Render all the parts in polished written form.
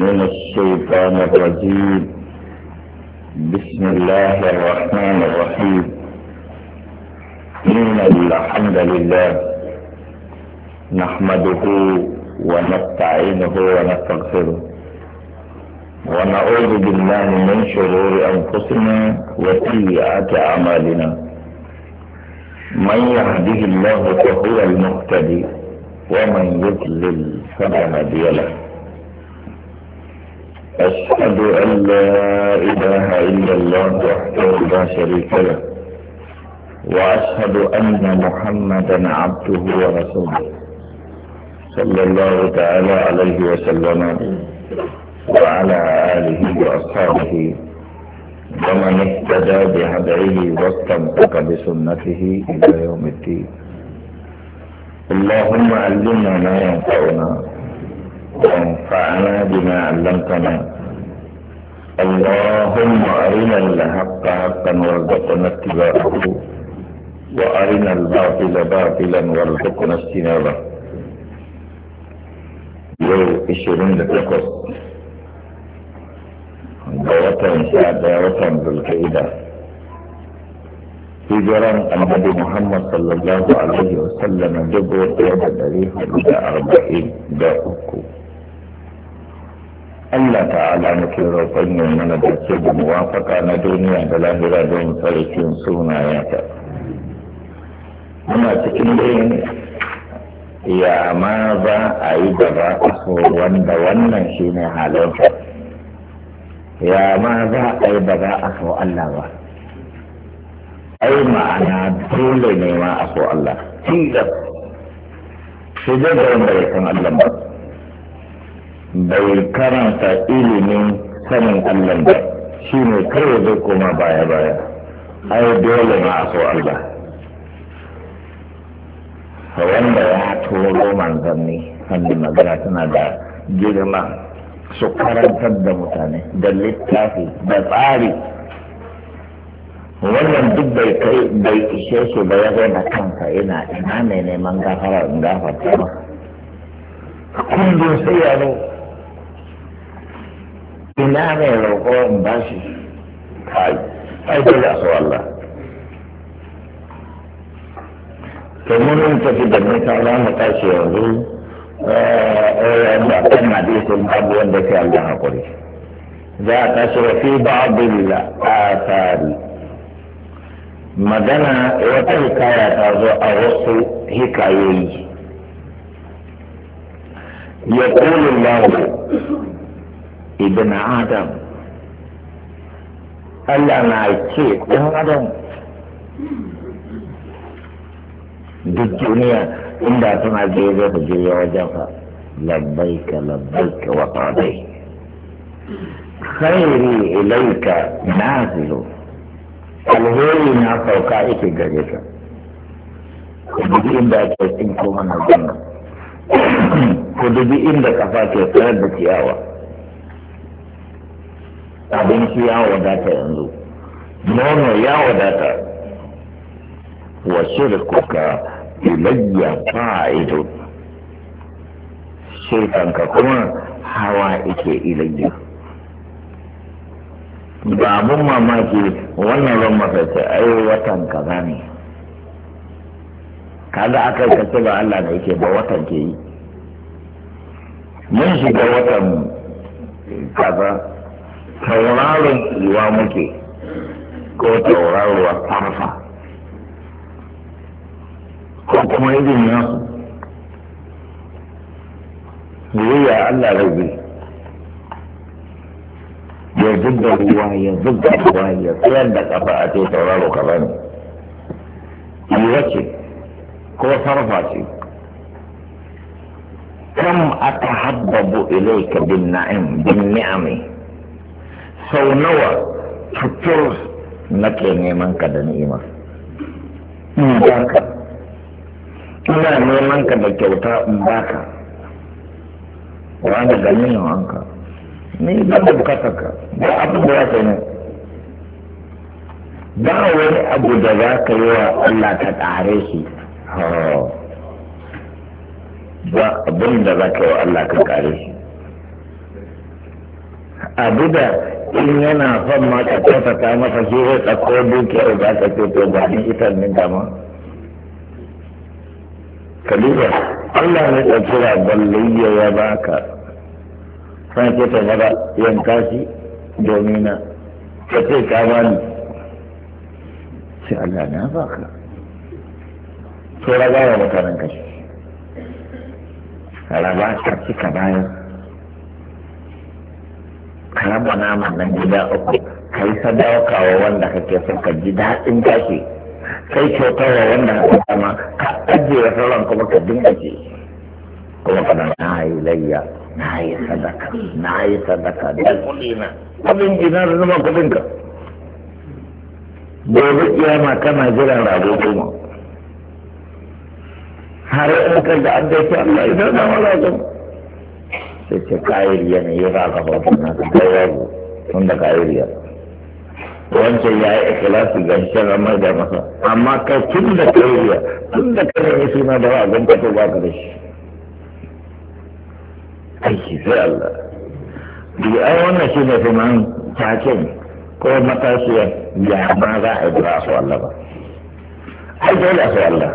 من الشيطان الرجيم. بسم الله الرحمن الرحيم. إن الحمد لله نحمده ونستعينه ونستغفره ونعوذ بالله من شرور أنفسنا وسيئات أعمالنا. من يهده الله فهو المهتدي ومن يضلل فلا هادي له. أشهد أن لا إله إلا الله وحده لا شريك له، وأشهد أن محمدا عبده ورسوله صلى الله تعالى عليه وسلم وعلى آله وأصحابه ومن اهتدى بهديه واستمسك بسنته إلى يوم الدين. اللهم علمنا ما ينفعنا وانفعنا بما علمتنا. اللهم أرنا الحق حقا وارزقنا اتباعه وأرنا الباطل باطلا وارزقنا اجتنابه. يوم 28 ga watan 11 watan Zulqa'ida, hijiran annabi Muhammad sallallahu alaihi wasallam 1443. Allah ta'ala muke roƙon yin mana dace da muwafaka na duniya da lahira don tsarkin sunayensa. Muna cikin yin ya ma za a yi da ba a so wanda wannan shi ne halinsa. Ya ma za a yi da ba a so Allah ba. Ai ma'ana dole ne ma a so Allah. Tilas. Sai dai da wanda ya san Allah ba. Bai karanta ilimin sanin Allah ba, shi ne kawai zai koma baya-baya. Ai dole ma a so Allah. Wanda ya turo manzanni, hannun magana tana da girma, su karantar da mutane da littafi da tsari. Wannan duk bai kai bai ishe su ba, ya zai da kanka ina mai neman gafara in gafarta ba. Kundin sai yaro ina mai roƙo in ba shi kai ai dole a so Allah. To mun tafi da nisa za mu tashi yanzu da kan hadisin babu wanda ke Allah hakuri. Za a tashi wa fi ba'dil athari. Magana wata hikaya ta zo a wasu hikayoyi. يقول الله ابن آدم ألا نعيشيك ابن آدم بالدنيا إن داتنا جيدة جيدة وجفا لبيك لبيك وطعديك خيري إليك نازل الهيري نافوكائك جريكا وبدي إن داتنا إنكم من الجنة ku dubi inda kafa ke tsayar da ciyawa. Abinci ya wadata yanzu, nono ya wadata. Wa shirkuka ilayya fa'idu, shirkanka kuma hawa ike ilayya. Ba abun mamaki wannan ran mafarki ai watan kaza ne. Kaga aka yi kace ba Allah da yake ba, watan ke yi. Mun shiga watan kaza, tauraron yiwa muke ko tauraruwa farfa ko kuma irin nasu. Wuya Allah rabi ya zubda ruwa ya zubda ruwa ya tsayar da kafa a ce tauraro kaza ne. Yiwa ce ko sarfa ce. Kam atahabbabu ilayka bin na'im bin ni'ami, sau nawa tutur nake neman ka da ni'ima. In baka ina neman ka da kyauta in baka wani ganin wanka ni ba da bukatar ka ba abin da ya kai ne. Ba wani abu da za ka yi wa Allah ka ƙare shi. ba abin da za ka yi wa Allah ka kare shi. abu da in yana son ma ka kyautata masa shi zai ɗauko dukiyar za ka ce to ba ni ita min dama kaliba Allah ne ɗauki ragon layya ya baka san ce ta gaba yanka shi domin na ka ce ka bani sai Allah na baka to raga wa mutanen kashi raba ka cika bayan ka raba naman nan gida uku ka yi sadaukawa wanda kake son ka ji daɗin kashi kai kyautarwa wanda ka kama ka ajiye sauran kuma ka dinga ce kuma kana na yi layya na yi sadaka da kuɗi na abin gina da zama kuɗin ka gobe kiyama kana jiran rago goma har in ka ga an dace Allah idan na wala ga sai ce kayiriya ne ya ka hoto na ka kai rago tun da kayiriya wancan ya yi ikhlasi ga shi ramar da masa amma kai tun da kayiriya tun da kana yi suna da ragon ka to baka da shi aiki sai Allah bi ai wannan shine kuma taken ko matashiya ya ma za a yi ba su Allah ba ai dole a su Allah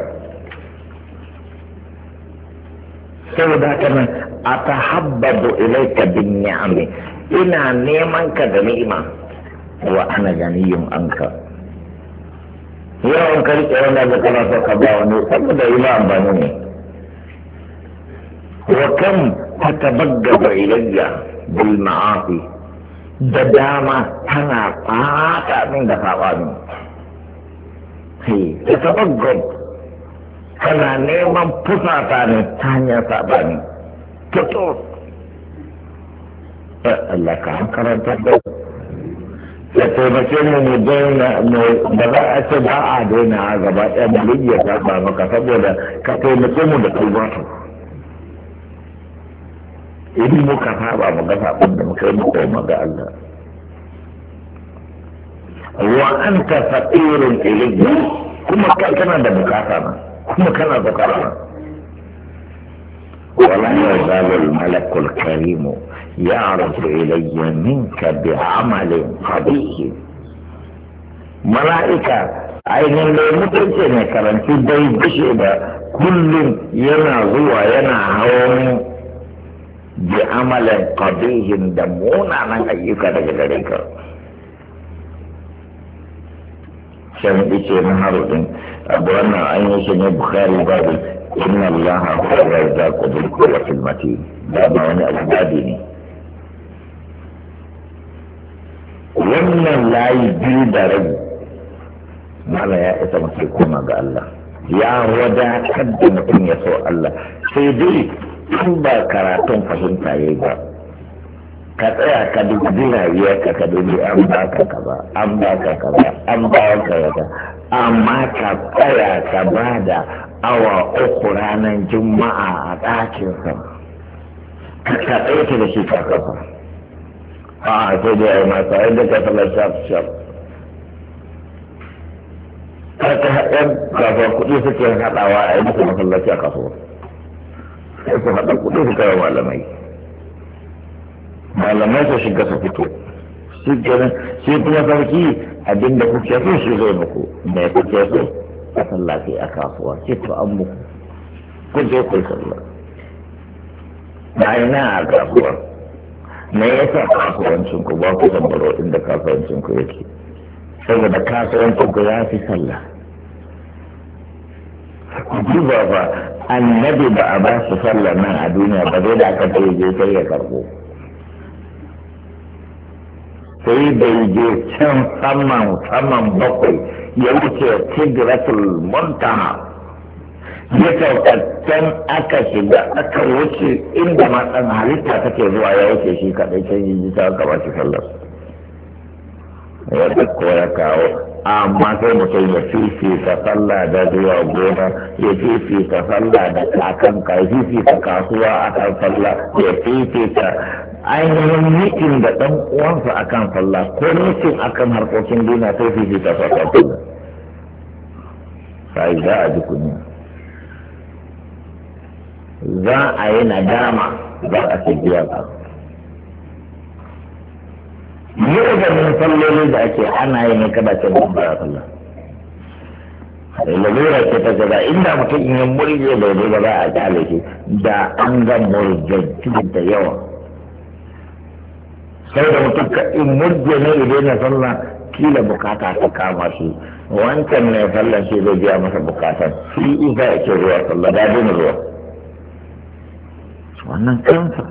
saboda haka nan a tahabbadu ilaika bin ni'ami ina neman ka da ni'ima wa ana ganiyun anka yawan ka rike wanda da kana so ka ba wani saboda ila amfani ne wa kam tatabaggaba ilayya bil ma'asi da dama tana fata min da sabani tatabaggaba kana neman fusata ne ta hanyar saɓani fito Allah ka hankarantar da ya taimake mu daina da za a ce ba a daina a gaba ɗaya mu rigiya saɓa maka saboda ka taimake mu da kalbatu idan muka saba mu ga saɓon da muka yi muka yi ga Allah wa anta faqirun ilayya kuma kana da bukata na kuma kana da karama wala yazalu al-malaku al-karim ya'rudu ilayya minka bi'amalin qabih mala'ika ainihin da mutunce ne karanci bai bishe da kullum yana zuwa yana hawan bi'amalin qabihin da munanan ayyuka daga gare ka shan ice na harudin abu wannan an yi shi ne bukari babu inna allaha huwa razzaqu bil quwwatil matin da ba wani abu babu ne wannan layi biyu da rabi mala ya isa mutum koma ga Allah ya wadatar da mutum ya so Allah sai dai in ba karatun fahimta yayi ba ka tsaya ka dubi rayuwarka ka dubi an baka kaza an baka kaza an baka kaza amma ka tsaya ka bada awa uku ranar juma'a a ɗakin sa ka tsaye da shi ka kafa a sai dai ai masa yadda ka fara shaf ka haɗa kafa kuɗi suke haɗawa a yi musu masallaci a kasuwa sai su haɗa kuɗi su kai malamai malamai su shiga su fito shi kuma sarki abinda kuke so shi zai muku mai kuke so a sallafi a kasuwa ce to an muku kun je ku sallah na ina a kasuwa me yasa kasuwancin ku ba ku zambaro inda kasuwancin ku yake saboda kasuwancin ku ya fi sallah duba ba annabi ba a ba su sallah nan a duniya ba zai da aka ce je sai ya karbo sai bai je can saman bakwai ya wuce tigratul muntaha ya sauƙaƙƙen aka shiga aka wuce inda matsan halitta take zuwa ya wuce shi kaɗai can yi ta aka ba shi sallar ya ko ya kawo amma sai mutum ya fifita sallah da zuwa gona ya fifita sallah da kakan ka ya fifita kasuwa akan sallah ya fifita ainihin mitin da ɗan uwansa akan sallah ko mitin akan harkokin duniya sai fifita sallah sai za a ji kunya za a yi nadama za a ce biya ka mu'azamin salloli da ake ana yi ne kada ce ba a sallah lalura ce ta gaza inda mutum in yi murje da ba za a kyale shi da an ga murjajju da yawa sai da mutum ka in murje ne idan na sallah kila bukata ta kama shi wancan ne sallah shi zai biya masa bukatan shi isa ya ce zuwa sallah da dina zuwa wannan kansa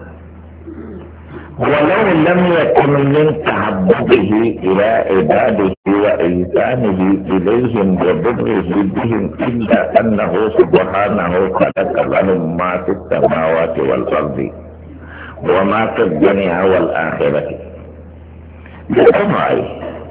ولو لم يكن من تحببه إلى عباده وإحسانه إليهم وبره بهم إلا أنه سبحانه خلق لهم ما في السماوات والأرض وما في الدنيا والآخرة لأمعي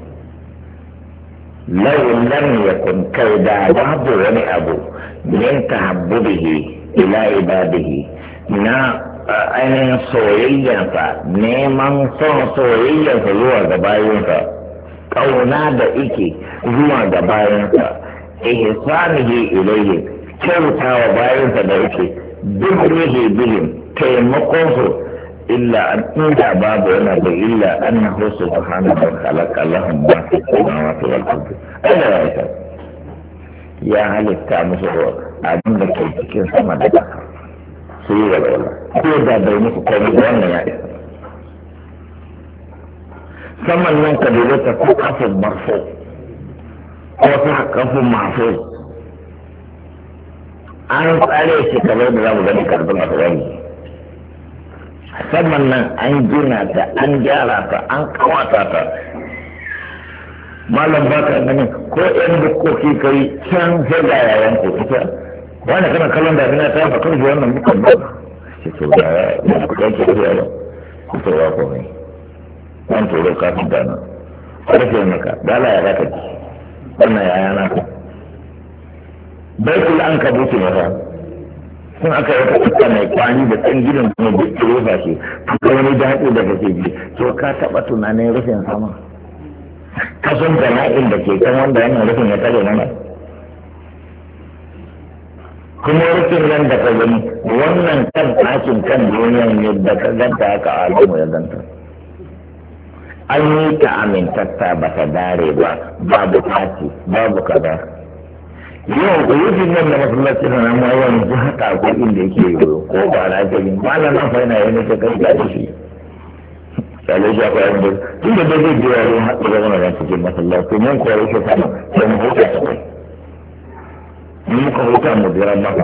لو لم يكن كيدا بعض ونأبو من تحببه إلى عباده ainihin soyayyarsa neman son soyayyarsa zuwa ga bayansa ƙauna da ike zuwa ga bayansa ihsanihi ilayhi kyautawa bayansa da ike birrihi bihim taimakon su illa an inda babu yana da illa annahu subhanahu wa khalaqa lahum ma fi samawati wal ardi ya halitta musu abin da ke cikin sama da ƙasa su yi walwala ko da bai musu komai da wannan ya isa saman nan ka dubi ta ko kafin marfo ko ta kafin masu an tsare shi kamar da za mu gani karfin a tsawani saman nan an gina ta an gyara ta an kawata ta malam ba ka ganin ko yan bukkoki kai can sai ga yayan ku ita wani kana kallon da ina ta fakar da wannan mukan ba shi to da ya ku kai ke da ba ku to wa ko ne an to da kafin da na rufe maka dala ya zaka ji wannan yaya na ka baitul an kabuti ne fa sun aka yi ta mai kwani da ɗan gidan kuma da ke rufa shi ka wani daɗi da kake ji to ka taɓa tunanin rufin sama ka san bala'in da ke kan wanda wannan rufin ya tare mana kuma rufin nan da ka gani wannan kan ɗakin kan duniyan yadda ka ganta haka alamu ya ganta an yi ta amintatta ba ta dare ba babu taci babu kaza yau da rufin nan da masallaci na nan ma yanzu haka akwai inda yake yi ko ba na gani ba na nan fa yana yi ta kai da shi sai shi akwai yanzu tun da zai biya ruwan haɗu da wani cikin masallaci mun kuwa rufe sama sai mu huta ta kai muka huta mu biran maka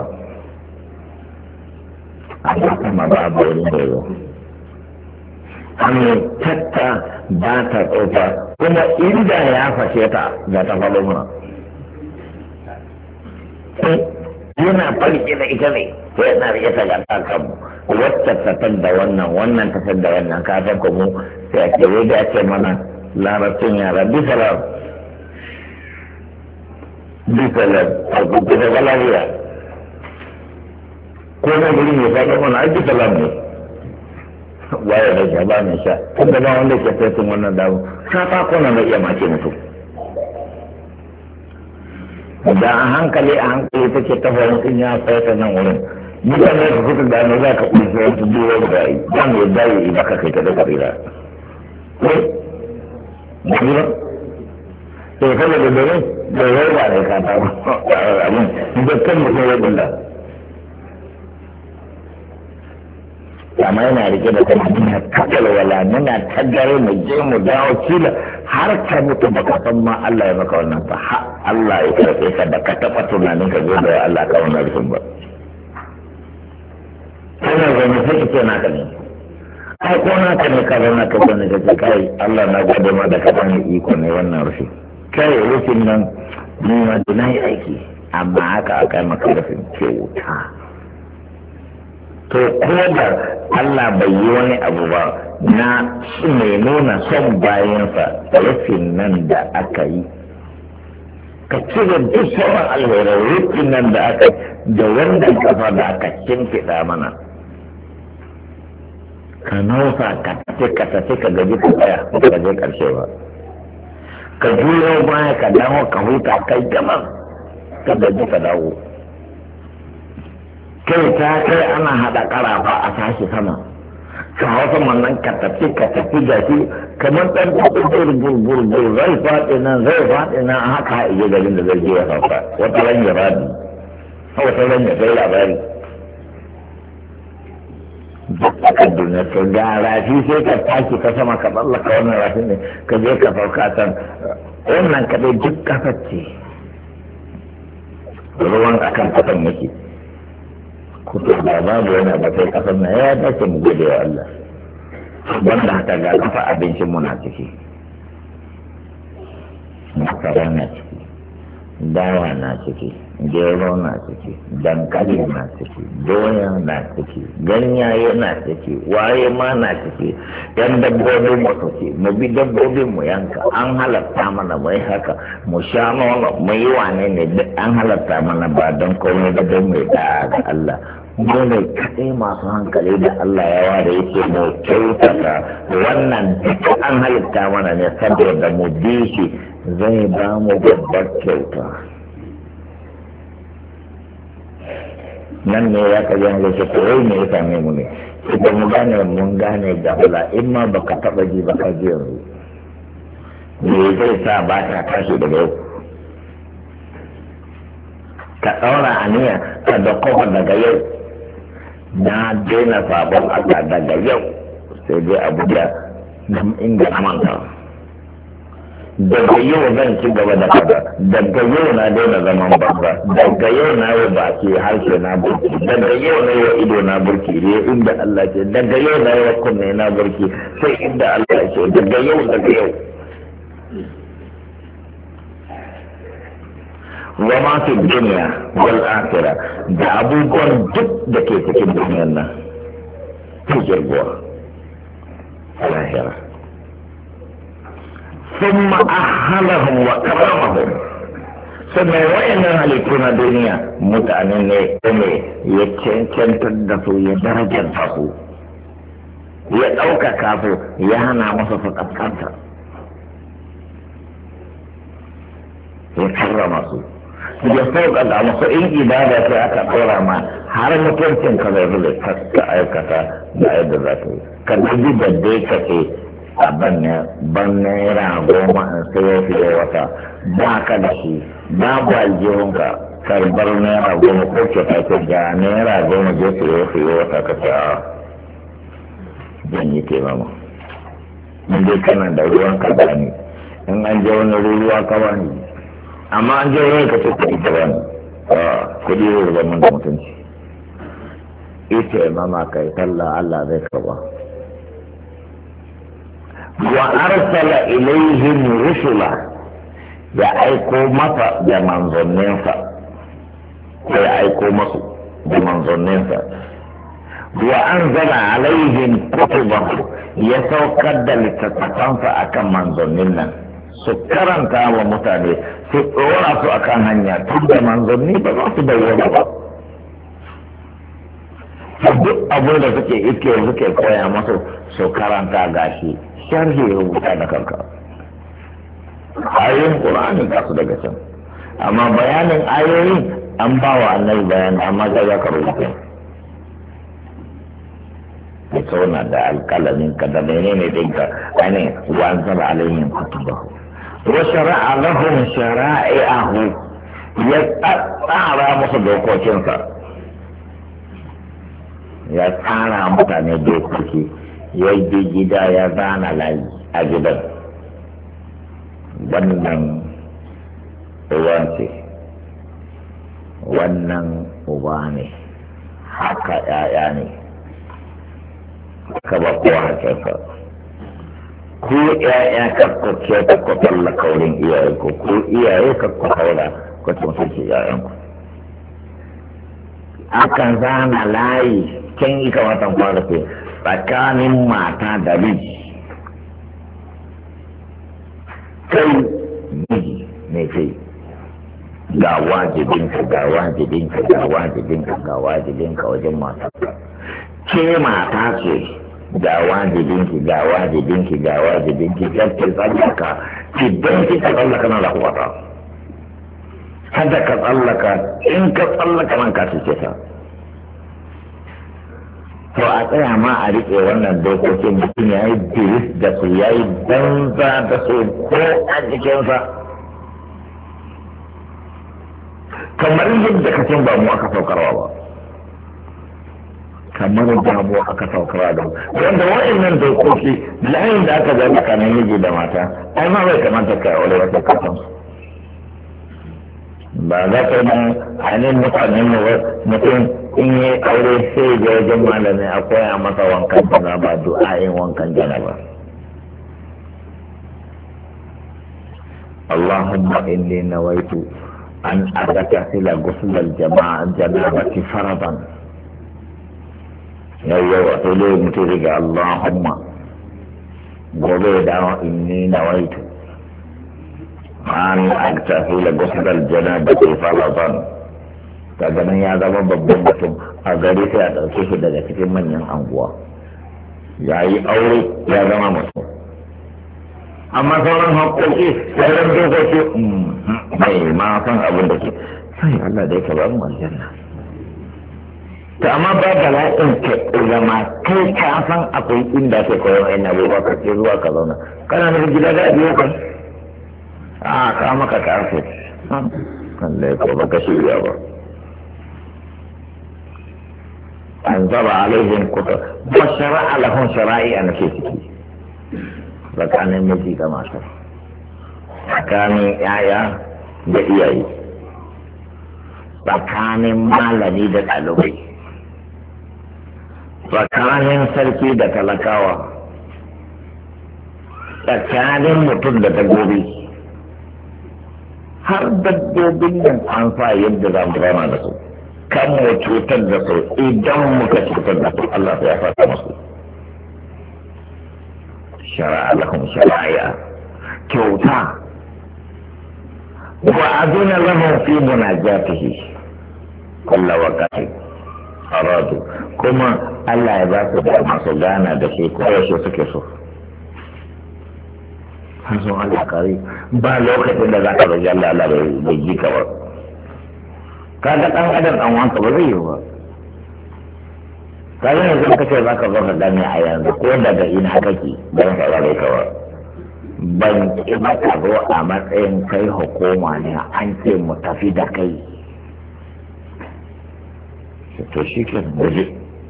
amma kuma ba a bari da yau an tatta ba ta tsofa kuma inda ya fashe ta da ta faɗo mana yana farke da ita ne ko yana rike ta ga kanmu wacce ta da wannan wannan ta da wannan ka san ko mu sai ake wai da ce mana larabcin yara bisalam bisalam a kuka da galariya ko na guri ne fa mana ai bisalam ne waye da jaba mai sha tun da ba wanda ke fesin wannan dawo ka fa ko na iya mace mutum da a hankali take ta in ya fayata nan wurin mutane ka kuka gano za ka ƙunshi wasu duwa da yi za mu yadda yi ba ka kai ta da ƙarira ko ba ne ba sai kada da dare da yau ba ne ka ta abin da kan mutum ya bulla amma yana rike da kan muna takalwala muna tagare mu je mu dawo kila har ka mutu baka san ma Allah ya maka wannan ba ha Allah ya karɓe ka da ka taɓa tunanin ka zo da Allah ka wannan rufin ba kana zama sai ka ce naka ne ai ko naka ne ka zauna ka zauna ka ce kai Allah na gode ma da ka bani iko ne wannan rufi kai rufin nan ni ma da nayi aiki amma haka aka maka rufin ke wuta to ko da Allah bai yi wani abu ba na mai nuna son bayansa rufin nan da aka yi ka cire duk sauran alherai rufin nan da aka da wanda kafa da aka kimfiɗa mana ka nausa ka tafi ka gaji ka tsaya ka je karshe ba ka juyo baya ka dawo ka huta kai gama ka gaji ka dawo kai ta kai ana haɗa ƙarafa a tashi sama ka hausa wannan ka tafi da shi kamar ɗan gurgurgur zai faɗi nan haka iya garin da zai je ya sauka wata ran ya radi wata ran ya kai labari dukkan duniya to ga rafi sai ka tashi ka sama ka tsallaka wannan rafi ne ka je ka sauka can wannan kaɗai duk ƙasar ce ruwan akan ƙasan yake kuto da babu wani abu sai ƙasar na ya dace mu gode wa Allah wanda haka ga kafa abincin mu na ciki masara na ciki dawa na ciki gero na ciki dankali na ciki doya na ciki ganyaye na ciki waye ma na ciki yan dabbobin mu suke mu bi dabbobin mu yanka an halatta mana mai haka mu sha nono mu yi wane ne an halatta mana ba don komai da don mai da ga Allah dole kaɗai masu hankali da Allah ya ware yake mu kyautata wannan an halitta mana ne saboda mu bi shi zai ba mu babbar kyauta nan ne ya kaji yanzu shi kawai ne ya same mu ne idan mu gane mun gane da Allah in ma baka taɓa ji ba ka ji yanzu me zai sa ba ta tashi daga yau ka ɗaura aniya ka da kofa daga yau na daina sabon Allah daga yau sai dai abu da inda amanta daga yau zan ci gaba da kada daga yau na daina zaman banza daga yau na yi baki harshe na burki daga yau na yi ido na burki ne inda Allah ce daga yau na yi kunne na burki sai inda Allah ce daga yau wa ma fi dunya wal akhirah da abubuwan duk da ke cikin duniyar nan su jirgowa lahira ثم أهلهم وكرمهم sannan wayannan halittu na duniya mutanen ne ne ya cancantar da su ya darajar su ya ɗaukaka su ya hana masa su ƙasƙanta ya karrama su ya sauƙaƙa masu in ibada sai aka ɗora ma har mutuncin ka zai zai ka aikata da yadda za ka yi ka dubi da dai ka ce a ban naira goma in sai fiye wata ba ka da shi babu aljihunka karbar naira goma ko ke ta ga naira goma je fiye wata ka ce a zan yi taimama in dai kana da ruwan ka bani in an je wani ruwa ka bani amma an je wani ka ce kuɗi ka bani kuɗi zai zama da mutunci ita mama kai sallah Allah zai karba wa arsala ilaihim rusula ya aiko masa da manzanninsa ko ya aiko masu da manzanninsa wa anzala alaihim kutubahu ya saukar da littattafansa akan manzannin nan su karanta wa mutane su tsora su akan hanya tun da manzanni ba za su bayyana ba duk abin da suke koya masu su karanta gashi sharhi rubuta da kanka ayoyin ƙur'ani ka su daga can amma bayanin ayoyin an ba wa annabi bayani amma ga za ka rubuta ya tsauna da alƙalamin ka da menene ɗinka ainihin wanzar alayhin kutubahu wa shara'a lahum shara'i'ahu ya tsara musu dokokinsa ya tsara mutane dokoki ya yi gida ya zana layi a gidan wannan uwa ce wannan uba ne haka ‘ya'ya ne ka ba kowa hakinsa ku ‘ya'ya kakkwake ta kwatalla kaurin iyaye ku iyaye kakwa haura kwacin suke ‘ya'yanku akan zana layi can yi kamatan fara ce tsakanin mata da miji kai miji ne kai ga wajibinka ga wajibinka ga wajibinka ga wajibinka wajen mata ke mata ce ga wajibinki ga wajibinki ga wajibinki garke tsallaka idan kika tsallaka na lahuwata kada ka tsallaka in ka tsallaka nan ka ce ta to a tsaya ma a riƙe wannan dokokin mutum ya yi biris da su ya yi banza da su ko a jikinsa kamar yadda ka san ba mu aka saukarwa ba kamar ba mu aka saukarwa da wanda wa'annan dokoki layin da aka zama tsakanin miji da mata ai ma bai kamata ka aure wata kasan ba za ka yi ainihin mutanen mu mutum in yi aure sai ga wajen malami a koya masa wankan jana ba du'a'in wankan jana ba Allahumma inni nawaitu an aghtasila ghusl al-jama'a janabati faradan yau wato dai mutum riga Allahumma gobe da inni nawaitu an aghtasila ghusl al-janabati faradan daga nan ya zama babban mutum a gari sai a ɗauke shi daga cikin manyan anguwa ya yi aure ya zama mutum amma sauran haƙoƙi sauran dokoki mai ma san abin da ke sai Allah dai ka ba mu aljanna to amma ba da la'in ka zama kai ka san akwai inda ke koyon ainihin abubuwa ka ce zuwa ka zauna kana nufin gida da biyu kan a ka maka karfe Allah ya ko baka shirya ba أنزل عليهم كتب وشرع لهم شرائع نفسه فكان المجي كما شرع فكان آية بإيائي فكان مالني دكالوبي فكان سركي دكالكاوة فكان متن دكالوبي har dabbobin nan an sa yadda za mu rama da su kan mu cutar da su idan muka cutar da su Allah ya fata musu shara'a lahum shara'a kyauta wa aduna lahum fi munajatihi kullu waqti aradu kuma Allah ya ba su da masu gana da shi ko yaushe suke so hazo Allah kare ba lokacin da zaka roƙi Allah bai ji ka ba kaga dan adam dan wanka ba zai yi ba kaga yanzu kace zaka zo ka gane a yanzu ko daga ina kake dan ka zare ka ba ban ki maka zo a matsayin kai hukuma ne an ce mu tafi da kai to shi ke waje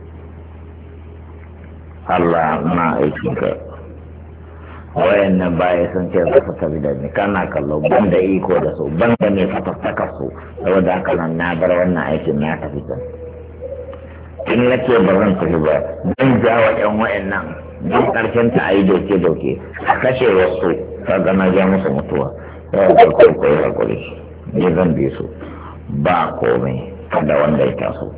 Allah na aikin ka wayannan baya sun ce za su tafi da ni kana kallo ban da iko da su ban da mai fatattaka su saboda haka nan na bar wannan aikin na tafi can in nake ba zan tafi ba zan jawa yan wayannan don karshen ta ayi doke a kashe wasu ka ga na ja musu mutuwa sai da kai hakuri ni zan bi su ba komai kada wanda ya taso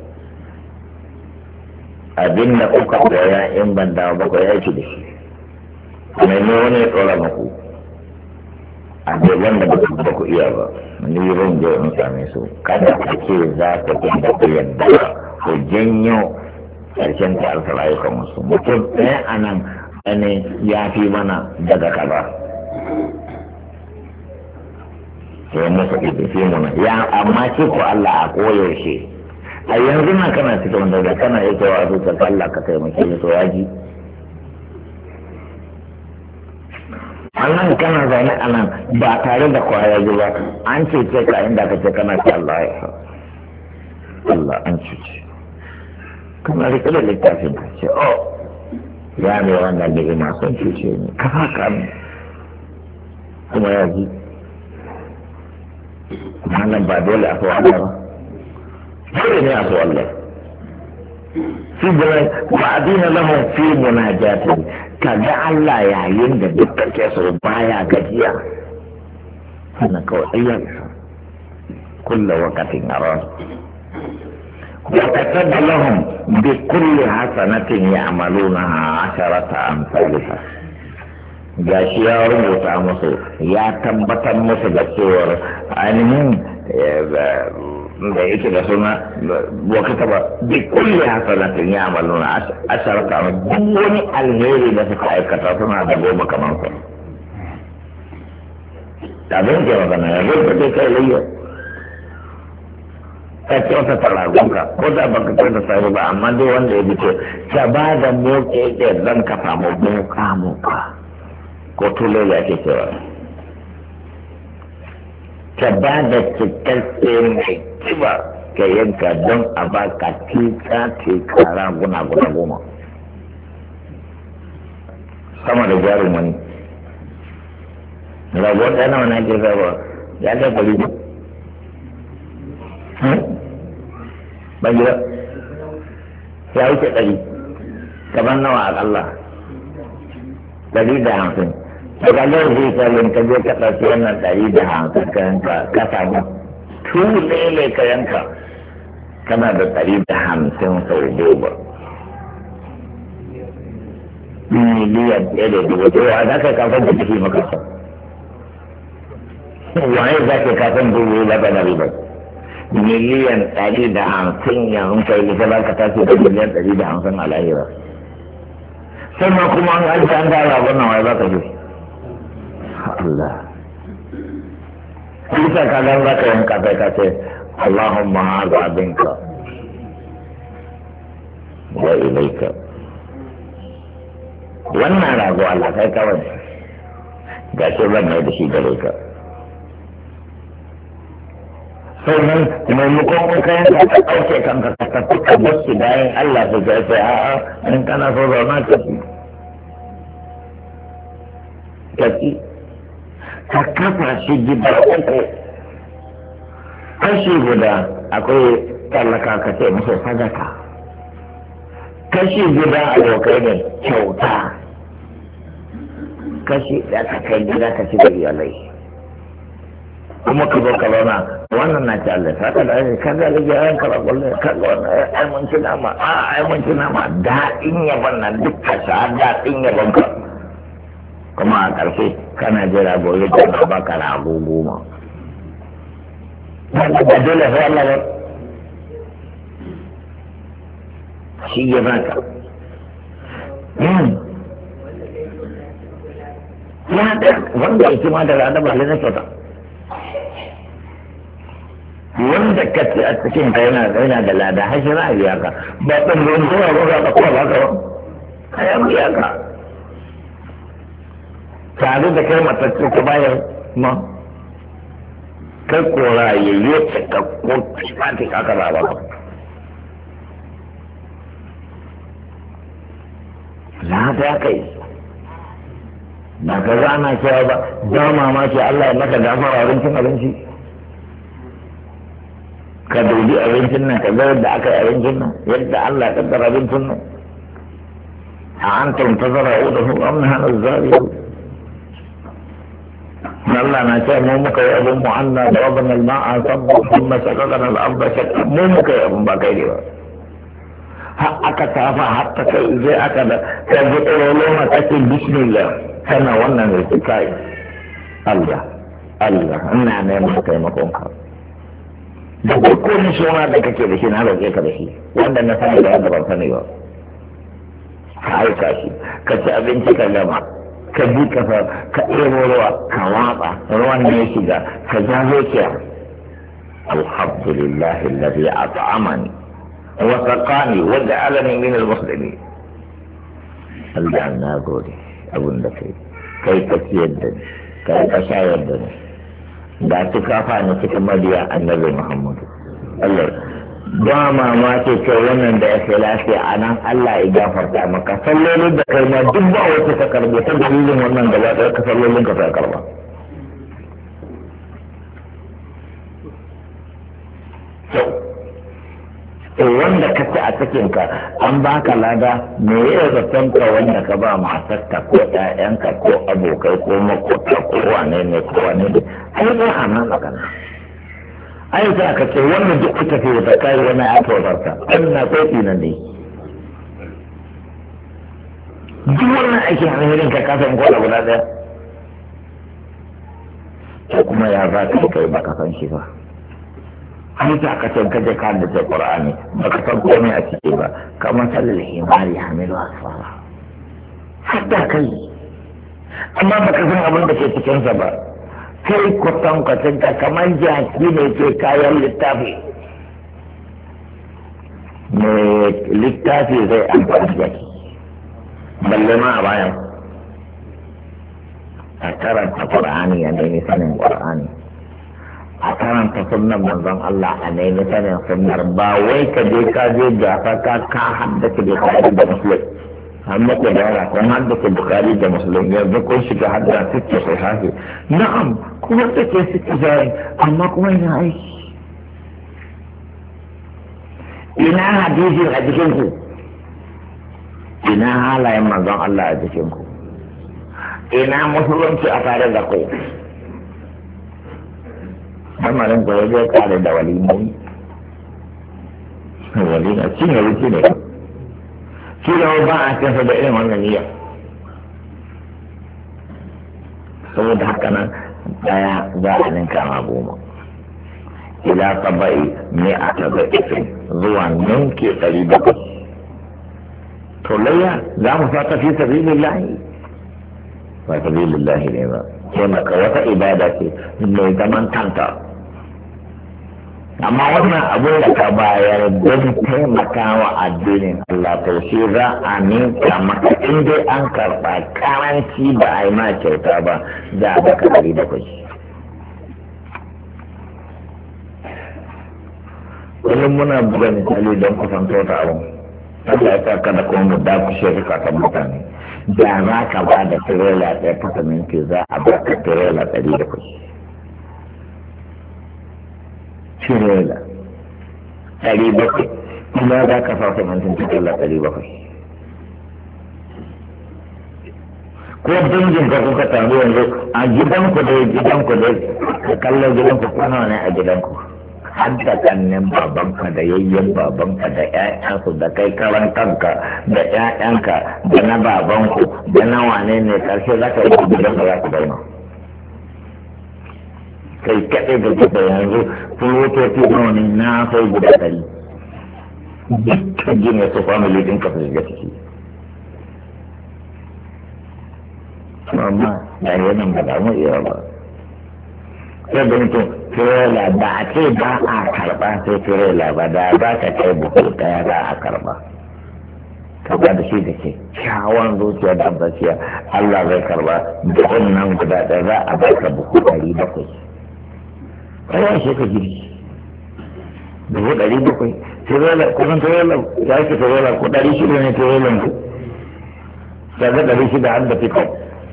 abin da kuka koya in ban dawo ba ko yaki da shi mai ne wani ya tsora maku a jirgin da ba ku iya ba ni zan je in same su kada ka ce za ka jin da ku yadda ku janyo karshen ta alfa rayukan wasu mutum ɗaya a nan ne ya fi mana daga kaza sai musu ibi fi muna ya amma ce ko Allah a koyaushe a yanzu na kana cikin wanda da kana yake wa zuciyar Allah ka taimake ni to ya ji annan kana zaune a nan ba tare da kwaya ji ba an cece ka inda ka ce kana ce Allah ya Allah an cece kana rike da littafin ka ce oh ya ne wannan da ina son cece ni ka haka ne kuma ya ji nan ba dole a so Allah ba dole ne a so Allah fi wa'adina lahum fi munajatin kaga Allah yayin da duk kake so baya gajiya sannan kawai ayyan kullu waqtin arad wa kataba lahum bi kulli hasanatin ya'malunaha 10 amsalha gashi ya rubuta musu ya tabbatar musu da cewar ainihin da yake da suna wakata ba duk kulle hasanatin ya amaluna asharaka duk wani alheri da suka aikata suna da goma kamar sa abin ke magana ya zai kai layya ka kyauta taragonka ko da baka kyauta sauri ba amma dai wanda ya fito ka ba da moke da zan ka samu moka ko tule ya ke cewa ka ba da cikakke mai kiba ka yanka don a ba ka tika raguna guda 10 sama da jarin wani ragon ɗaya nawa na ke zaba ya ga bari ban gida ya wuce 100 kamar nawa akalla 150 daga nan zai kalin ka je ka ɗauki wannan 150 ka yanka ka samu tulele ka yanka kana da 150 sau 10 miliyan 1.2 a za ka kafin da tafi maka waye za ka kafin dubu da bana riba miliyan 150 yanzu kai da za ka tashi da miliyan 150 a lahira sannan kuma an an tara wannan waye za ka ji Allah bisa ka ga za ka yanka kai ka ce Allahumma hadha binka wa ilayka wannan rago Allah kai kawai ga shi ban mai da shi gare ka sannan maimakon kayan ka ɗauke kanka ka tafi ka bar shi bayan Allah su ga sai a'a in kana so zauna ka ci ka kafa shi gida uku kashi guda akwai tallaka ka ce musu sadaka kashi guda abokai ne kyauta kashi da ka kai gida ka ci da iyalai kuma ka zo ka zauna wannan na ci Allah saka da ai kaga da yaran ka kulle kaga wannan ai mun ci nama ai mun ci nama daɗin yaban nan dukkan sa daɗin yaban ka kuma a ƙarshe kana jira gobe da na baka rago 10 ba dole sai Allah ba shi ya baka ya da wanda ya ci ma da rana ba na kyauta wanda ka ci a cikin ka yana da lada har shi ra'ayi ya ka ba ɗan ruwan zuwa ba za ka kowa ba ka ba kayan biya ka tare da kai matattu ka bayar ma kai kora ya yi cikakko kifati aka ba ba lada ya kai ba ka zana cewa ba ba mamaki Allah ya maka gafara abincin abinci ka dubi abincin nan ka ga yadda aka yi abincin nan yadda Allah ya kaddara abincin nan a an tantazara da su amna hana zariya Allah na ce mu muka yi abin mu Allah da wabin al-ma'a sabba kuma sakakana al-abba shakka mu muka yi abin ba kai ne ba har aka tafa har ta kai zai aka da ka ji tsoro ma take bismillah kana wannan ne kai Allah ina neman taimakon ka da kowane suna da kake da shi na roƙe ka da shi wanda na sani da wanda ban sani ba ka aika shi ka ci abinci ka gama ka bi kafa ka ɗebo ruwa ka watsa ruwan ne ya shiga ka ja zuciya alhamdulillahi alladhi at'amani wa saqani wa ja'alani min al-muslimin Allah na gode abin da kai ka ciyar da ni kai ka shayar da ni da su kafa ne cikin mabiya annabi Muhammadu Allah ba mamaki kai wannan da ya kai lafiya a nan Allah ya gafarta maka sallolin da kai ma duk ba wata ta karbe ta dalilin wannan da ba ka sallolin ka sai karba to wanda ka ci a cikin ka an baka lada me ya zaton ka wanda ka ba matarka ko ƴaƴanka ko abokai ko makota ko wane ne ko wane ne ai ba a nan magana ai za ka ce wannan duk kuka fi da kai wani ya tsofarta wannan tsofi nan ne duk wannan aikin alherin ka kasa in kola guda ɗaya ko kuma ya za ka kai ba ka san shi ba an za ka can kaje ka da ce qur'ani ba ka san komai a ciki ba kamar sallal himari hamilu asfara hatta kai amma ba ka san abin da ke cikinsa ba kai kwatan ka kamar jaki ne ke kayan littafi mai littafi zai amfani da shi balle ma a bayan a karanta Qur'ani a nemi sanin Qur'ani a karanta sunnan manzon Allah a nemi sanin sunnar ba wai ka je gasa ka haddace da Bukhari da Muslim amma ko da yara kun haddace Bukhari da Muslim yanzu kun shiga hadda take sahihi na'am kuma take suke sai amma kuma ina aiki ina hadisi a cikin ku ina halayen manzon Allah a cikin ku ina musulunci a tare da ku amarin ko zai kare da walimomi walima cin abinci ne shi da ba a cinsa da irin wannan niyyar saboda haka nan daya za a ninka ma 10 ila saba'i ne a tabbacin zuwa ninke 700 to layya za mu sa tafi sabilillahi ba sabilillahi ne ba taimaka wata ibada ce mai zaman kanta amma wannan abin da ka bayar don taimaka wa addinin Allah to shi za a ninka maka in dai an karɓa karanci ba a yi ma kyauta ba za a baka 700 kullum muna buga misali don kusanto ta abin Allah ya sa kada kuma mu dakushe zukatan mutane da za ka ba da tirela ɗaya fasa minti za a baka tirela 700 tirela 700 kuma za ka fasa mintin tirela 700 ko dangin ka kuka taru yanzu a gidanku da ka kallo gidanku kwana ne a gidanku har da kannen babanka da yayyen babanka da ƴaƴansu da kai karan kanka da ƴaƴanka da na babanku da na wane ne karshe za ka yi gidan da za ku dauna kai kaɗai da gida yanzu fulotoci nawa ne na sai guda 100 dukkan gina su family ɗin ka su shiga ciki amma da yanan ba damu iya ba sai da mutum tirela ba a ce ba a karba sai tirela ba da za ka kai buku daya za a karba ka ba da shi da ke kyawun zuciya da basiya Allah zai karba buhun nan guda ɗaya za a baka buku 700 kawai shi ka giri buku 700 tirela kusan tirela ya ke tirela ko 600 ne tirelan ku ta ga 600 har da fikon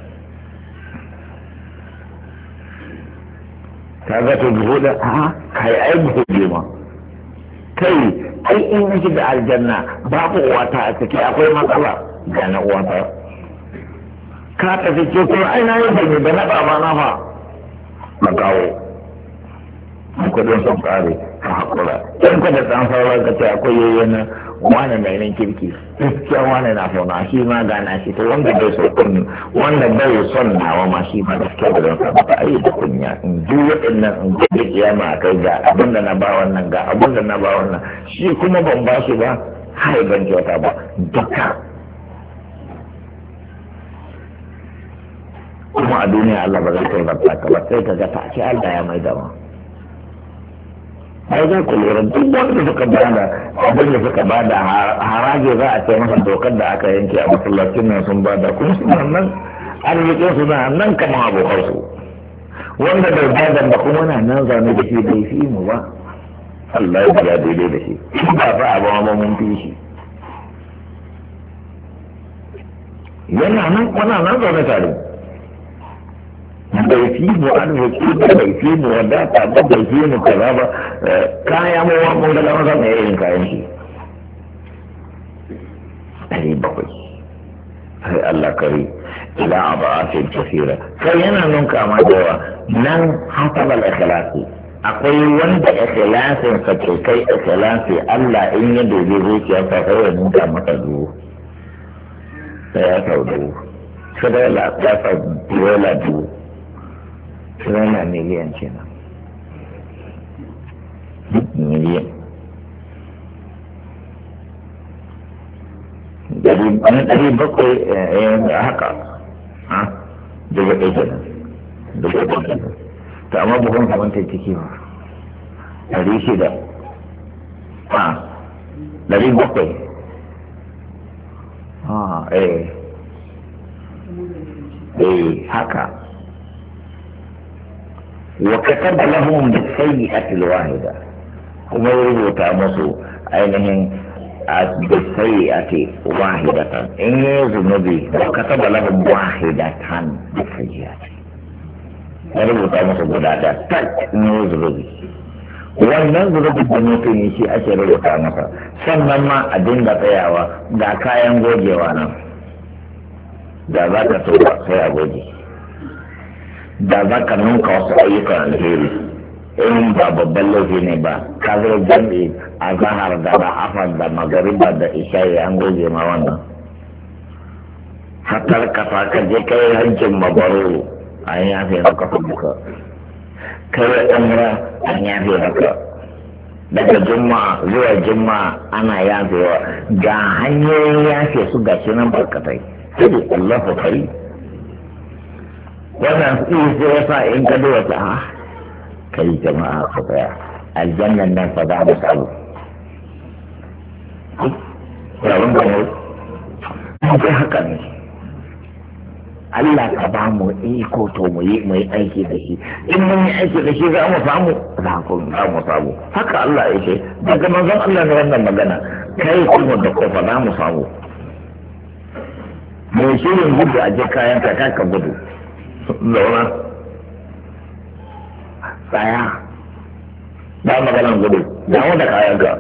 kaga to buhu da kai ai buhu ma kai ai in nake da aljanna babu uwata a ciki akwai matsala ga na uwata ka tafi ce ko ai na yi bane da na baba na fa ka kawo kudin sun kare ka hakura in ka da dan sauran ka ce akwai yayyana wani mai nan kirki gaskiya wani na fauna shi ma gana shi to wanda bai so kun wanda bai son nawa ma shi ma gaskiya da zan samu ai da kunya in duk waɗannan in gudu kiyama kai ga abin da na ba wannan ga abin da na ba wannan shi kuma ban ba shi ba hai ban kyauta ba duka kuma a duniya Allah ba zai tozarta ka ba sai ka ga ta ce Allah ya mai dama ai za ku lura duk wanda suka bada abin da suka bada haraji za a ce masa dokar da aka yanke a masallacin nan sun bada kuma suna nan arzikin su na nan kamar abokan su wanda bai bada ba kuma na nan zaune da shi bai fi mu ba Allah ya biya daidai da shi ba fa abu ma mun fi shi yana nan wana nan zaune tare bai fi mu arziki ba bai fi mu wadata ba bai fi mu kaza ba kaya mu wa mun ga lawan zan irin kayan shi 700 sai Allah kare ila abaatin kasira kai yana nan kama da yawa nan hasabal ikhlasi akwai wanda ikhlasin sa ke kai ikhlasi Allah in ya dobe zuciyarsa sai ya ninka masa duhu sai ya sau duhu sai da ya sau duhu rana miliyan kenan miliyan dari bakwai haka daga ɗaya kenan daga ɗaya kenan ta amma buhun kamar ta ciki ba 600 700 haka wa kataba lahum bis-sayyi'ati al-wahida kuma ya rubuta musu ainihin bis-sayyi'ati wahidatan in zunubi wa kataba lahum wahidatan bis-sayyi'ati ya rubuta musu guda da tak in zunubi wannan zunubin da mutum shi ake rubuta masa sannan ma a dinga tsayawa ga kayan gogewa nan da za ka tuba sai a goge da za ka nunka wasu ayyukan alheri in ba babban laifi ne ba ka zo jami'i a zahar da la'afar da magariba da isha'i an goge ma wannan hatar kafa ka je kai hancin mabaro an yafe na kafa duka kai umra an yafe maka daga juma'a zuwa juma'a ana yafewa ga hanyoyin yafe su ga shi nan barkatai sai Allah ku kai wannan su sai yasa in ka duba ta kai jama'a ku tsaya aljannan nan fa za mu samu rabon da mu sai haka ne Allah ka ba mu iko to mu yi aiki da shi in mun yi aiki da shi za mu samu za mu samu haka Allah ya ce daga manzon Allah ne wannan magana kai kuma da kofa za mu samu mai shirin gudu a je kayan ka gudu zauna tsaya ba maganan gudu dawo da kayan ka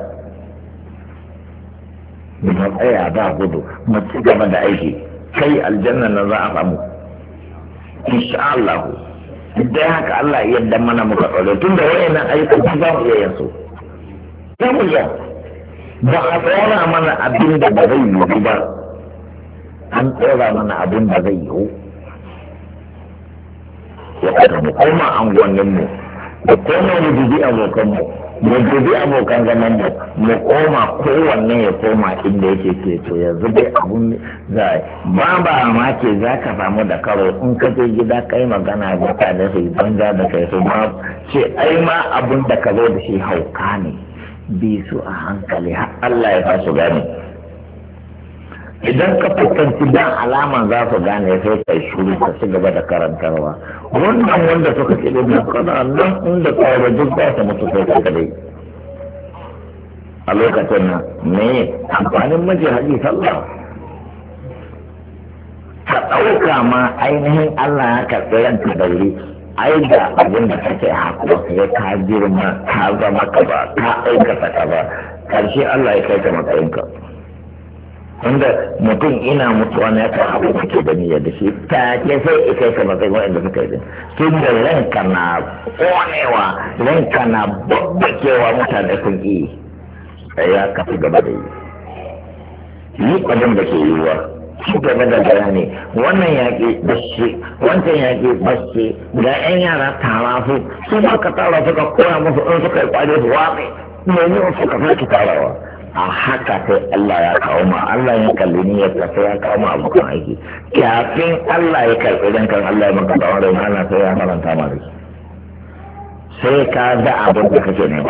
mu tsaya ba gudu mu ci gaba da aiki kai aljanna nan za a samu insha Allah idan haka Allah ya yarda mana muka tsaro tunda wayannan ayyukan ba za mu iya yin su za mu iya ba a tsora mana abin da ba zai yi ba an tsora mana abin da zai yi ya kada mu koma anguwanninmu da koma mu dubi abokanmu mu dubi abokan zaman mu koma kowanne ya koma inda yake ke to yanzu dai abun za ba ma ke za ka samu da karo in ka je gida kai magana da mutane su yi banza da kai su ma ce ai ma abun da ka zo da shi hauka ne bi su a hankali har Allah ya fasu gane idan ka fuskanci dan alaman za su gane sai kai shuru ka ci gaba da karantarwa wannan wanda suka ce da kana nan inda kawai duk za su mutu sai ka dai a lokacin nan me amfanin miji haji sallah ka ɗauka ma ainihin Allah ya karɓi ranka da wuri ai da abin da kake hakuwa sai ka girma ka zama ka ba ka aikata ka ba karshe Allah ya kai ka matsayinka wanda mutum ina mutuwa na yakan abu da ke da niyyar da shi ta ke sai ita ka matsayin wa'anda suka yi tun da ranka na konewa ranka na babbakewa mutane sun yi ya kafi gaba da yi abin da ke yiwuwa su gaba da gaya ne wannan yaƙi bashi wancan yaƙi bashi ga 'yan yara tara su ba ka tara suka koya musu in suka yi kwale su watsi mene suka sake tarawa a haka sai Allah ya kawo ma Allah ya kalli ni ya tafi ya kawo ma abokan aiki kafin Allah ya karɓi dan kan Allah ya maka tsawon rai Allah sai ya faranta ma rai sai ka ga abin da kake nema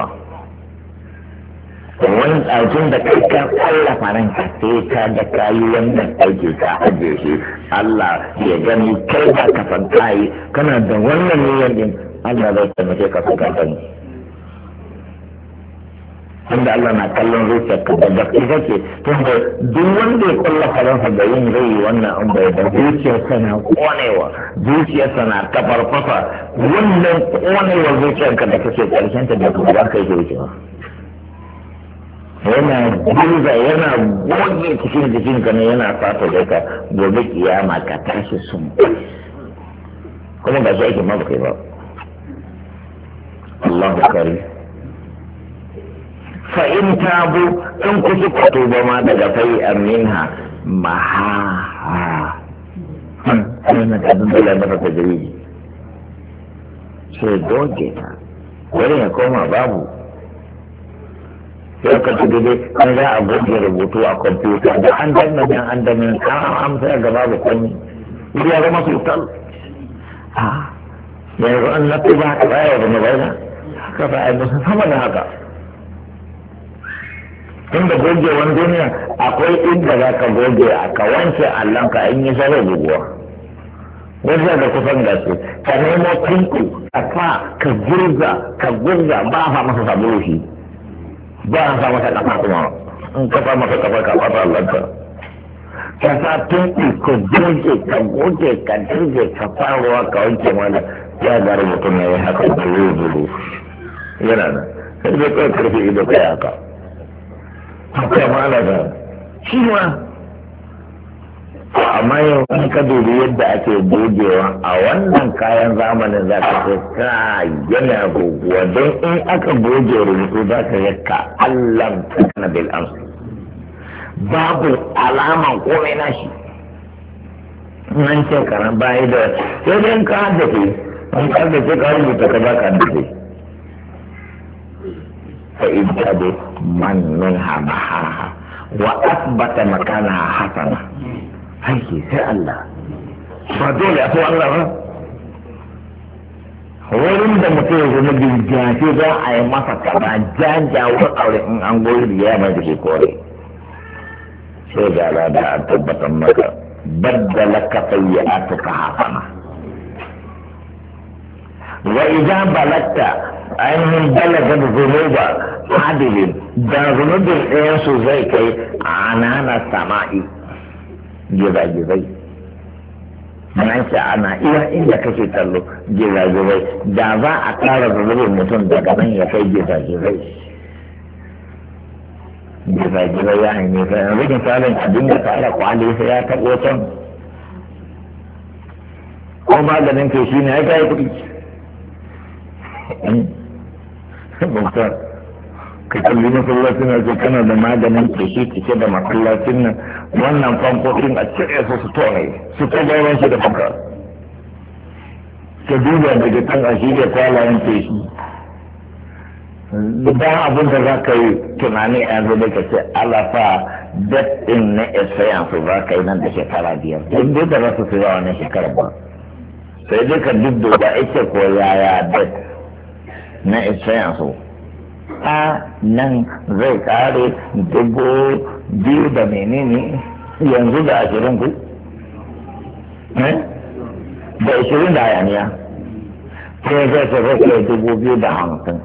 wani ɗaukin da kai ka tsallafa ranka sai ka da kayi wannan aiki ka ajiye shi Allah ya gani kai ba ka san kayi kana da wannan niyyar din Allah zai taimake ka san ka sani tunda Allah na kallon zuciyarka da gaske kake tunda duk wanda ya kulla faransa da yin zai yi wannan an bai da zuciyarsa na konewa zuciyarsa na tafarfasa wannan konewar zuciyarka da kake karshen ta da kuma za ka yi wucewa yana girza yana goge cikin jikinka ne yana fata da ka gobe kiyama ka tashi sun kuma ga shi ake mafi ba Allahu karim fa'in tabu in ku suka tuba ma daga fai'an minha maha ana ka dundula mata ta jirgi sai doge ta wani ya koma babu sai ka tudu dai an za a goge rubutu a kwamfuta da an danna dan an danna an amsa ga babu komai ya zama sultan yanzu an na tuba haka baya da mabaina haka ba a yi musu sama da haka inda gogewan duniya akwai inda za ka goge a ka wanke allonka in yi sarar guguwa wajen da kusan gaske ka nemo tinku a ka gurza ba a sa masa sabulu shi ba a sa masa kafa kuma in ka sa masa kafa ka fata allonka ka sa tinku ka goge ka dirge ka faruwa ka wanke mana ya gara mutum ya yi haka da zuru yana nan sai dai kawai karfe ido kai haka haka mana da shi ma amma yau an ka dubi yadda ake gogewa a wannan kayan zamanin za ka ce ka yana goguwa don in aka goge rubutu za ka yi ka allam na bil amsu babu alaman komai na shi nan ce karan bayi da sai dai ka haddace an ka haddace ka rubuta ka za ka haddace فإبتد من منها محاها وأثبت مكانها حسنة هاي سأل الله فدول أتوا الله wurin da mutum ya zama jirgin za a yi masa kaza jajawar aure in an goyi da mai da ke kore sai ga alada a tabbatar maka baddala ka sayyi'atuka hasana wa idan balagta ainihin balagar zunuba adilin da zunubin ɗayansu zai kai anana sama'i gizagizai nan ce ana iya inda kake kallo gizagizai da za a tara zunubin mutum daga nan ya kai gizagizai gizagizai ya hanyar sai yanzu misalin abin da tara kwali sai ya taɓo can ko maganin ke shi ne ya kai kuɗi bautar ka kalli masallacin nan kana da maganin keshi cike da masallacin nan wannan famfofin a cire su tone su ta gairan shi da fanka ka duba daga kan a shi da kwalayen keshi da abin da za ka yi tunani a yanzu da ka ce alafa daɗin na esayansu za ka yi nan da shekara 5 don dai da za su fi wannan shekarar ba sai dai ka duk da ake ko yaya dat na isayansu a nan zai kare 2,000 da menene yanzu da 20 ku da 20 da hayaniya sai zai ce zai kai 2,050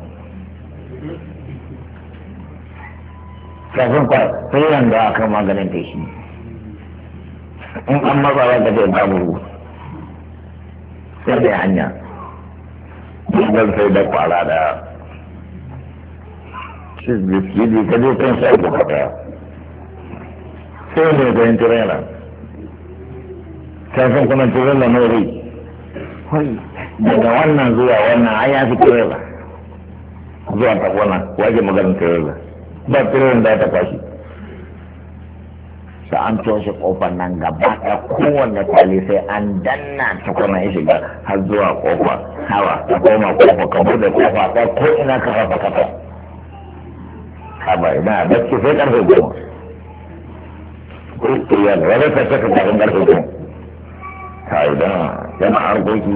kafin kwa sai yanzu aka maganin da shi in an matsawa ga zai babu sai da hanya zan sai da kwara da shi biskidi ka je kan sai da kwara sai ne zai tirela kafin kuma tirela nori daga wannan zuwa wannan ai ya fi tirela zuwa ta wannan waje maganin tirela ba tirela da ta kwashi da an toshe kofar nan gaba ɗaya kowanne kwali sai an danna tukuna ya shiga har zuwa kofa hawa ta koma kofa ka bude kofa ta ko ina ka fafa kafa haba ina bacci sai karfe 10 kurkiyar wani ta saka kafin karfe 10 ta idan yana harkoki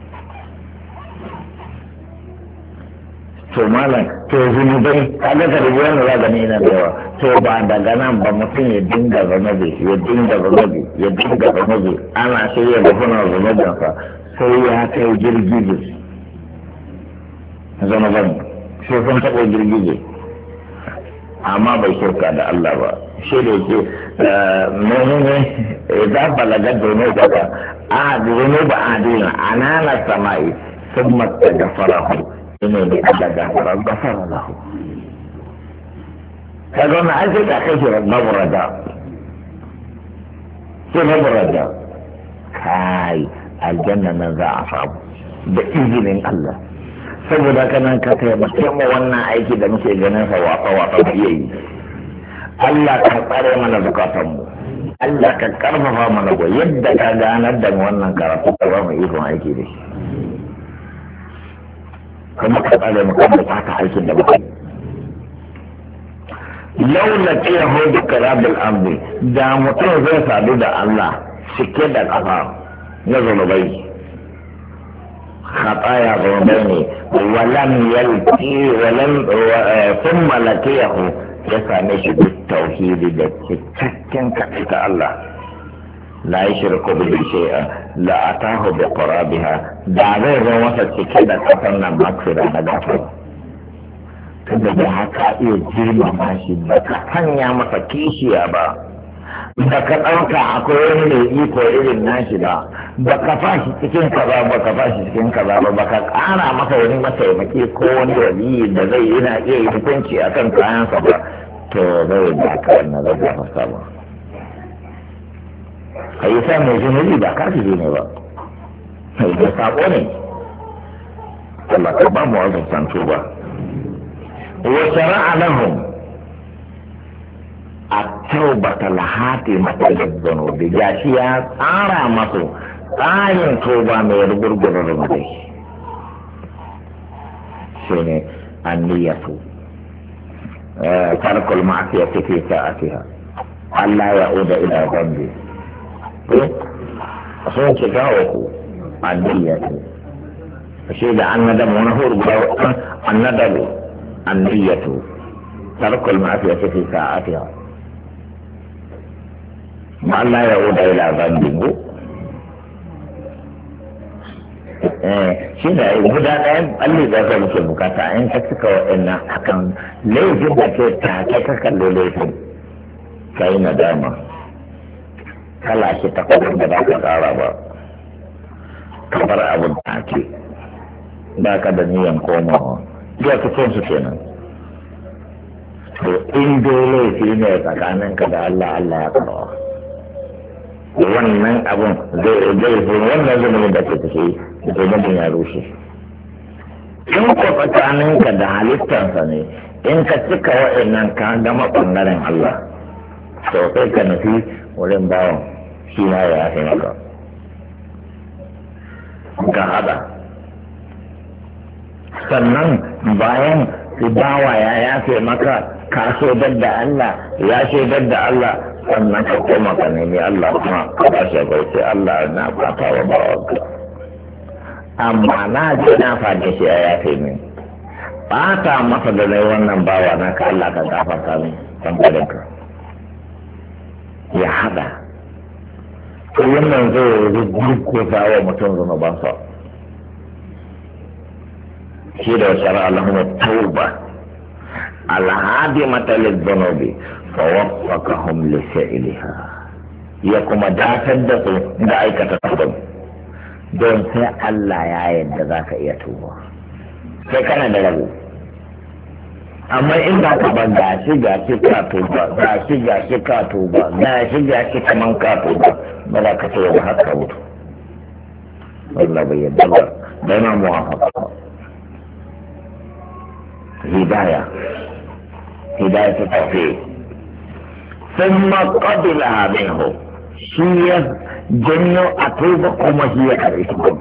to malam to zunubai kaga ka rubuwa na za gani yana da yawa to ba daga nan ba mutum ya dinga zanabe ana shirya da kuna zanabinsa sai ya kai girgije zanaban sai sun taɓa girgije amma bai shirka da Allah ba shi da ke menene idan balagar zunuba ba a zunuba adina anana sama'i sun mata gafara ina ne Allah gafara lahu kaga wannan ai sai ka kai shi babu raja sai babu raja kai aljanna nan za a samu da izinin Allah saboda kana ka taimake mu wannan aiki da muke ganin sa wasa iya yi Allah ka tsare mana bukatan mu Allah ka karfafa mana go yadda ka ganar da wannan karatu ka ba mu ikon aiki da shi kuma ka tsare mu kan bukata aikin da muke laula ke hudu karabil ardi da mutum zai sadu da Allah cike da kafa na zunubai khataya zunubai ne walam yalki walam thumma laqiyahu ya same shi duk tauhidi da cikakken kaɗaita Allah la yushriku bihi shay'an la atahu bi qurabiha da zai zo masa cike da kasan nan maksira na gafara tunda da haka iya girmama shi ba ka sanya masa kishiya ba da ka ɗauka akwai wani mai iko irin nashi ba ba ka fashi cikin kaza ba ka fashi cikin kaza ba ka ƙara masa wani mataimaki ko wani wali da zai yana iya yi hukunci a kan kayansa ba to zai da ka wannan zai gafa sama a yi sa mai zunubi ba kafiri ne ba mai da sako ne Allah ka ba mu wajen santo ba wa shara'a lahum التوبة الحاتمة للذنوب جاشيا أرى مصر آية توبة ميربر برمضي شيني النية ترك المعصية في ساعتها ألا يعود إلى ذنبه أصلا تجاوه النية شيء الندم ونهور الندم النية ترك المعصية في ساعتها ma Allah ya wuda ila zambin shi da guda ɗayan ɓalli da ka muke bukata in ka cika waɗannan akan laifin da ke take ka kallo laifin ka yi nadama kala shi ta kwadon da ba ka tsara ba kamar abin da ake ba ka da niyan komawa ya fi son su kenan to in dai laifi ne tsakaninka da Allah Allah ya karɓa wannan abun zai wannan zumunin da ke tafi da mutum ya rushe in ko tsakaninka da halittarsa ne in ka cika wa'annan ka gama ɓangaren Allah to sai ka nufi wurin bawan shi ma ya yafe maka ka haɗa sannan bayan bawa ya yafe maka ka shaidar da Allah ya shaidar da Allah sannan ka koma ka nemi Allah kuma ka ba shi sai Allah na fata wa bawanka amma na je na fada shi ya yafe min fata masa da zai wannan bawa na ka Allah ka gafarta min bangaren ka ya hada to wannan zai rubuta wa mutum zunubansa shi da shara Allahumma tauba alhadimata lidhunubi فوفقهم لفعلها يكما داتر دسو دا aikata tabon don sai Allah ya yadda za ka iya tuba sai kana da rabu amma in ba ka ba gashi ka tuba gashi ka tuba gashi kaman ka tuba ba za ka tuba har ka mutu Allah bai yadda ba da na muwafaqa hidayah ta tawfiq ثم قبلها منه شيء جنو أتوبكم هي كريتكم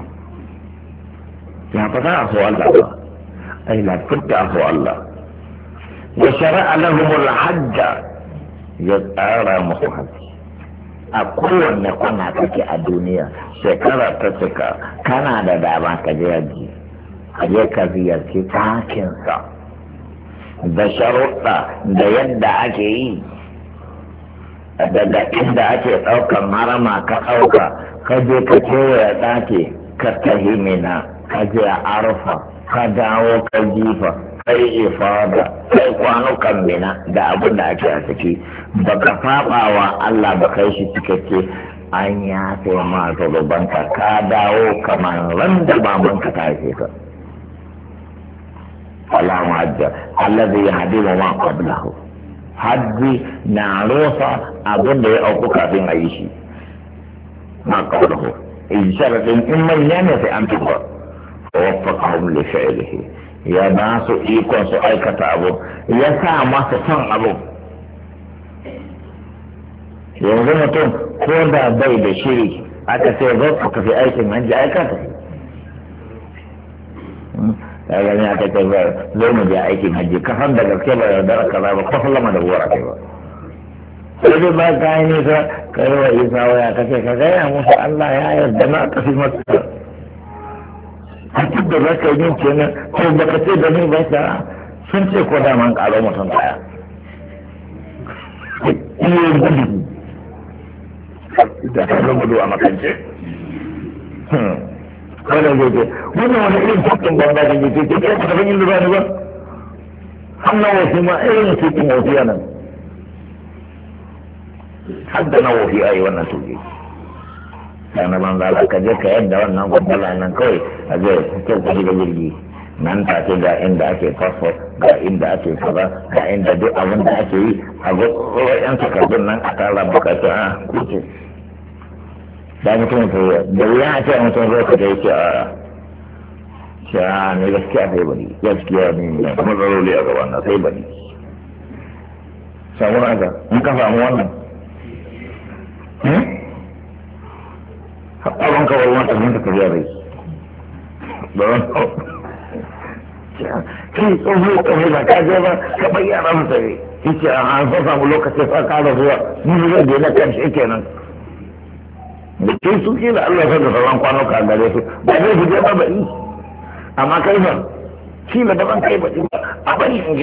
يا فتاة أخو الله أي لا كنت أخو الله وشرع لهم الحج يتعالى محمد أقول نكون هكذا الدنيا شكرا تسكا كان هذا دعما كجيجي أجيك زيارتي تاكنسا da sharuɗa da yadda ake yi daga inda ake ɗaukar marama ka ɗauka ka je ka kewaye ɗaki ka tahi mina ka je arfa ka dawo ka jifa kai ifada kai kwanukan mina da abin da ake a ciki baka faɓa wa Allah ba kai shi cikakke an ya sai ma zulubanka ka dawo kamar ran da babanka ta haife ka Allah hajja allazi yahdimu ma qablahu hajji na rosa abin da ya auku kafin a yi shi ma qablahu in sharadin in manya ne sai an tuba waffaqahum li fi'lihi ya ba su ikon su aikata abu ya sa masa son abu yanzu mutum ko da bai da shiri aka ce zo ka tafi aikin hajji aikata ya gani aka ce zo mu je aikin hajji ka san da gaske ba da kaza ba ko sallama da gora kai ba sai dai ba ka yi nisa ka yi wa isa waya ka ce ka gaya musu Allah ya yarda na tafi masa a duk da za ka yi kenan ko ba ka ce da ni ba ka sun ce ko da man karo mutum kaya iya gudu da ta gudu a makance wannan zai ce wannan wani irin cikin bamba da ke ce ke ta yin lura ne ba hannun wasu ma irin cikin wasu yanan hadda na wofi a yi wannan tuki sana banza ka je ka yadda wannan gwamnala nan kawai a zai kyau ka shiga jirgi nan ta ce ga inda ake fasfo ga inda ake kaza ga inda duk abin da ake yi a gwamnala yan takardun nan a tara bukatu a kuce da mutum da wuya a ce mutum zai ka je ce a sha ne gaskiya sai bari gaskiya ne kuma zaroli a gaban na sai bari samu haka in ka samu wannan haɓɓaɓan kawai wata mun ta kariya rai ba wani kai tsoho kawai ba ka je ba ka bayyana masa ne yake a an san samu lokacin sa kara zuwa ni zai je na karshe kenan da ke su ke da Allah sai da sauran kwanuka a gare su ba zai fi je ba ba yi amma kai ba shi da ban kai ba a bari in je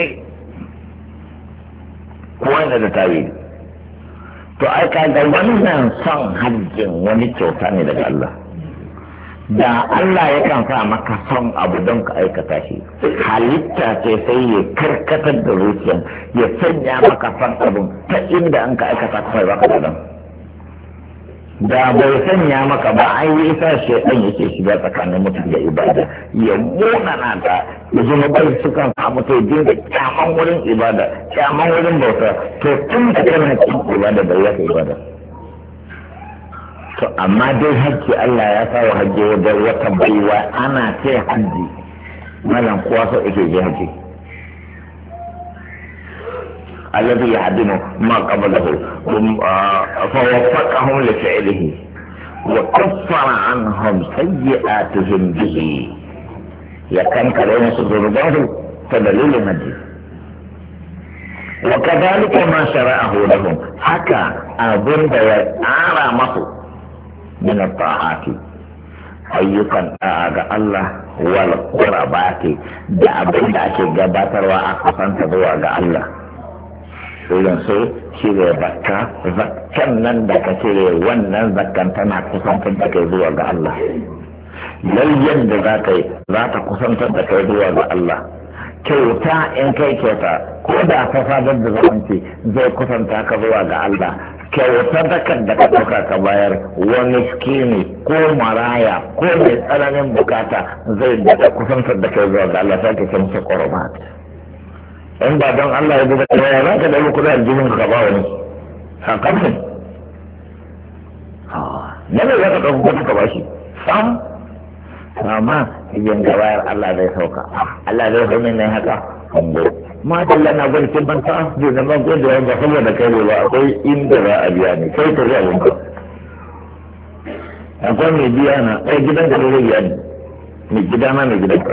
kowa yana da tarihi to ai ka ga wannan son hajjin wani kyauta ne daga Allah da Allah yakan sa maka son abu don ka aikata shi halitta ce sai ya karkatar da zuciya ya sanya maka son abun ta inda an ka aikata kawai baka da da bai sanya maka ba an yi sa shaidan yake shiga tsakanin mutum da ibada ya munana ta ya zama bai sukan samu to dinga kyaman wurin ibada kyaman wurin bauta to tun da kana cikin ibada da ya ibada to amma dai hajji Allah ya sa wa hajji wajen wata baiwa ana ce hajji malam kowa so yake je hajji الذي يعدم ما قبله فوفقهم لفعله وكفر عنهم سيئاتهم به يكن كلمة ذنوبه فدليل مجيد وكذلك ما شرعه لهم حكى أظن يتعارى مصر من الطاعات ayyukan da'a ga Allah wal qurabati da abin da ake gabatarwa a kusanta zuwa ga Allah irin su cire zakkan nan da ka cire wannan zakkan tana kusantar da kai zuwa ga Allah layyan da za ka yi za ta kusantar da kai zuwa ga Allah kyauta in kai kyauta ko da fasadar da zamanci zai kusanta ka zuwa ga Allah kyauta dakan da ka ɗauka ka bayar wani skini ko maraya ko mai tsananin bukata zai daga kusantar da kai zuwa ga Allah sai ka ce musu qurbat in ba don Allah ya duba ya za ka ɗauki kuɗin aljihun ka ba wani sakamakon na ne za ka ɗauki kuɗin ka ba shi sam amma idan ga bayar Allah zai sauka Allah zai sauka ne haka hango ma dalla na gwada kin banta da zaman ko da ba saboda kai ba akwai inda za a biya ne kai ka ga wanka akwai mai biya na ai gidan da zai biya ne mai gidana mai gidanka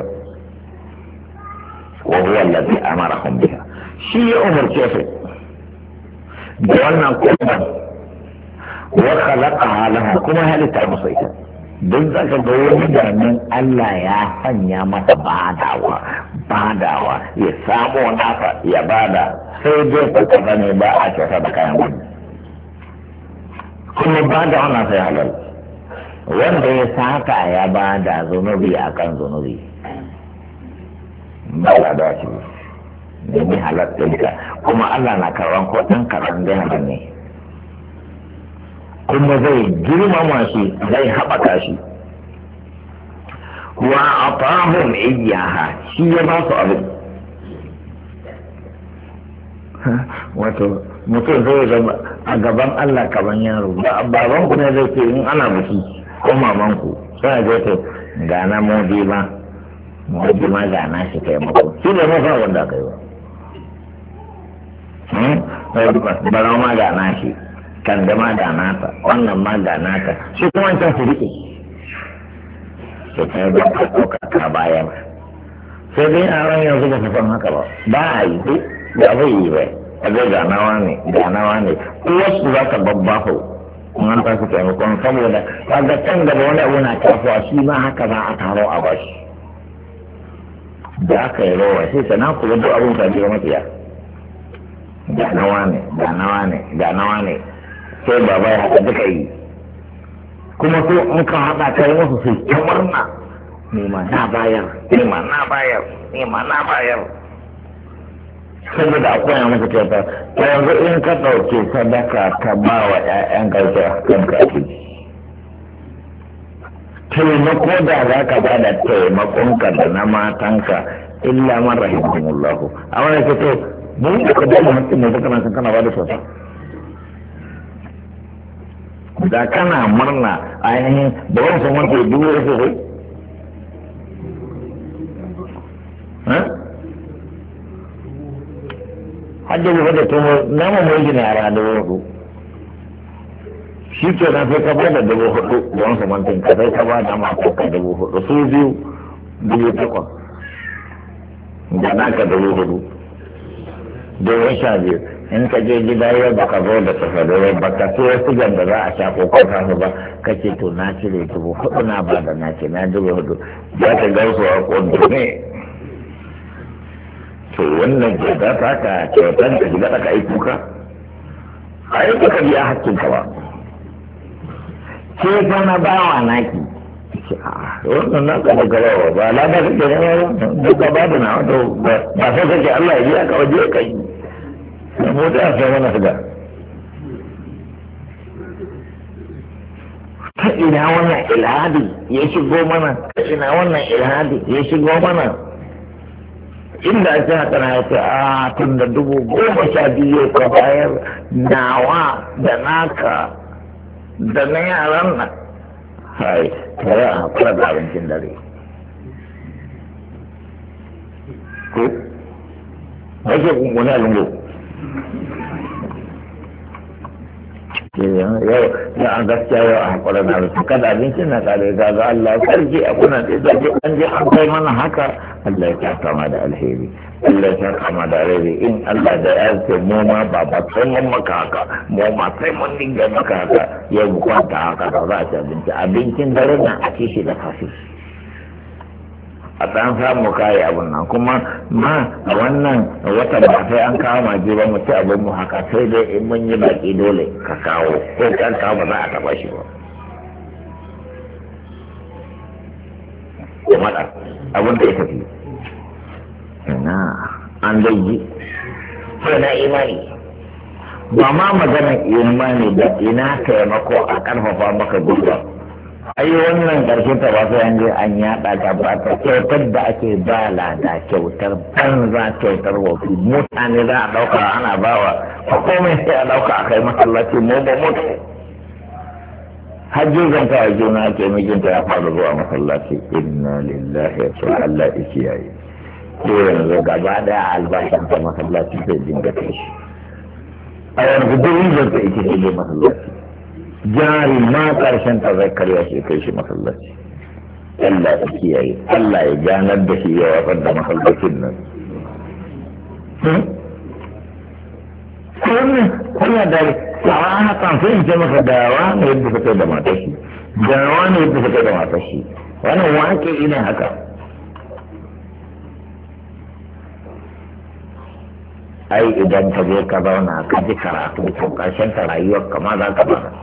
wa huwa allazi amarahum biha shi ya umarce su da wannan kurban wa khalaqaha laha kuma halitta musu ita don za ka ga wani ganin Allah ya sanya masa badawa ya samu nasa ya bada sai dai fata bane ba a kyauta da kayan wani kuma bada wannan sai halal wanda ya saka ya bada zunubi akan zunubi ba da dace nemi halatta kuma Allah na karɓan ko ɗan karɓan da ne kuma zai girmama shi zai haɓaka shi wa atahum iyyaha shi ya ba su abin wato mutum zai zama a gaban Allah kaman yaro baban ku ne zai ce in ana biki ko maman ku sai ga to ga na modi ma ga na shi taimako shi ne mafa wanda aka yi ba bara ma ga na shi kan da ma da nata wannan ma da nata shi kuma wancan su rike sai kai ba ka ɗauka ka bayan sai dai a ran yanzu ba su san haka ba a yi duk da bai yi bai a zai ganawa ne uwarsu za ta babbafa in an tafi taimakon saboda kaga can gaba wani abu na tasowa shi ma haka za a taro a bashi da aka yi rawa sai sana kula duk abin ka biyo mafiya ga nawa ne ga nawa ne ga nawa ne sai baba ya haɗa duka yi kuma so in ka haɗa kai musu su ta murna nema na bayar nema na bayar nema na bayar saboda akwai a masa kyauta ta yanzu in ka ɗauke sadaka ka ba wa 'ya'yan ƙarfi kan kafi taimako da za ka ba da taimakonka da na matanka illa man rahimahumullahu a wani ka to mun da ka dama hakkin mai kana san kana ba da kyauta da kana murna ainihin da wani san wanda ya dubu rasa kai hadda ya da tumo nama mai gina a ranar hudu shi ke nan sai ka ba da 4,000 don samantin ka sai ka ba da mako ka 4,000 su biyu 8,000 da naka 4,000 domin 12 in ka je gida yau ba ka zo da tafadorai ba ka sai sigan da za a sha ko kwanta su ba ka ce to na cire 4,000 na ba da na ce na 4,000 ya ka gausu a kwanto ne to wannan ke da ta ka kyautar ka gida ka yi kuka a yi ka biya hakkinka ba ke fa na bawa naki wannan naka da garawa ba la ba kake ne duk gaba da na wato ba sai kake Allah ya biya ka waje ka yi mu da sai wannan shiga ta ina wannan ilhadi ya shigo mana ta ina wannan ilhadi ya shigo mana inda ake haka na yace a tun da 12,000 ka bayar nawa da naka da na yaran nan hai tare a hakura da abincin dare ko ake kunkuni a lungu yau ya an gaskiya yau a hakura da abincin kada abincin na kare ga Allah sarki a kuna da zai an je an kai mana haka Allah ya kama da alheri Allah ya kama da alheri in Allah da ya ce mu ma ba sai mun maka haka mu ma sai mun dinga maka haka yau mu kwanta haka da za a ci abincin dare na a ci shi da kafi a ɗan samu kayi abin nan kuma ma a wannan watan ba sai an kawo maji ba mu ci abin mu haka sai dai in mun yi baki dole ka kawo ko kan kawo ba za a taɓa shi ba kuma abin da ya tafi na an dai ji sai na imani ba ma maganar imani da ina taimako a karfafa maka gwiwa ai wannan karshen ta ba sai an je an yaɗa gaba ta kyautar da ake ba lada kyautar banza kyautar wasu mutane za a ɗauka ana bawa ko komai sai a ɗauka a kai masallaci mu ba mutu hajjin ta a juna ke mijinta ya fara zuwa masallaci inna lillahi wa inna Allah ya kiyaye ko yanzu gaba daya albashin ta masallaci zai dinga kai shi a yanzu duk rizar ta ita ce masallaci jari ma karshen ta zai karya shi kai shi masallaci Allah ya kiyaye Allah ya ganar da shi ya watsar da masallacin nan kuma da sawa hakan sai in ce maka dawa ne yadda suka da matar shi dawa ne yadda suka da matar shi wannan wake ina haka ai idan ka je ka zauna ka ji karatu to karshen ta rayuwar kama za ka bana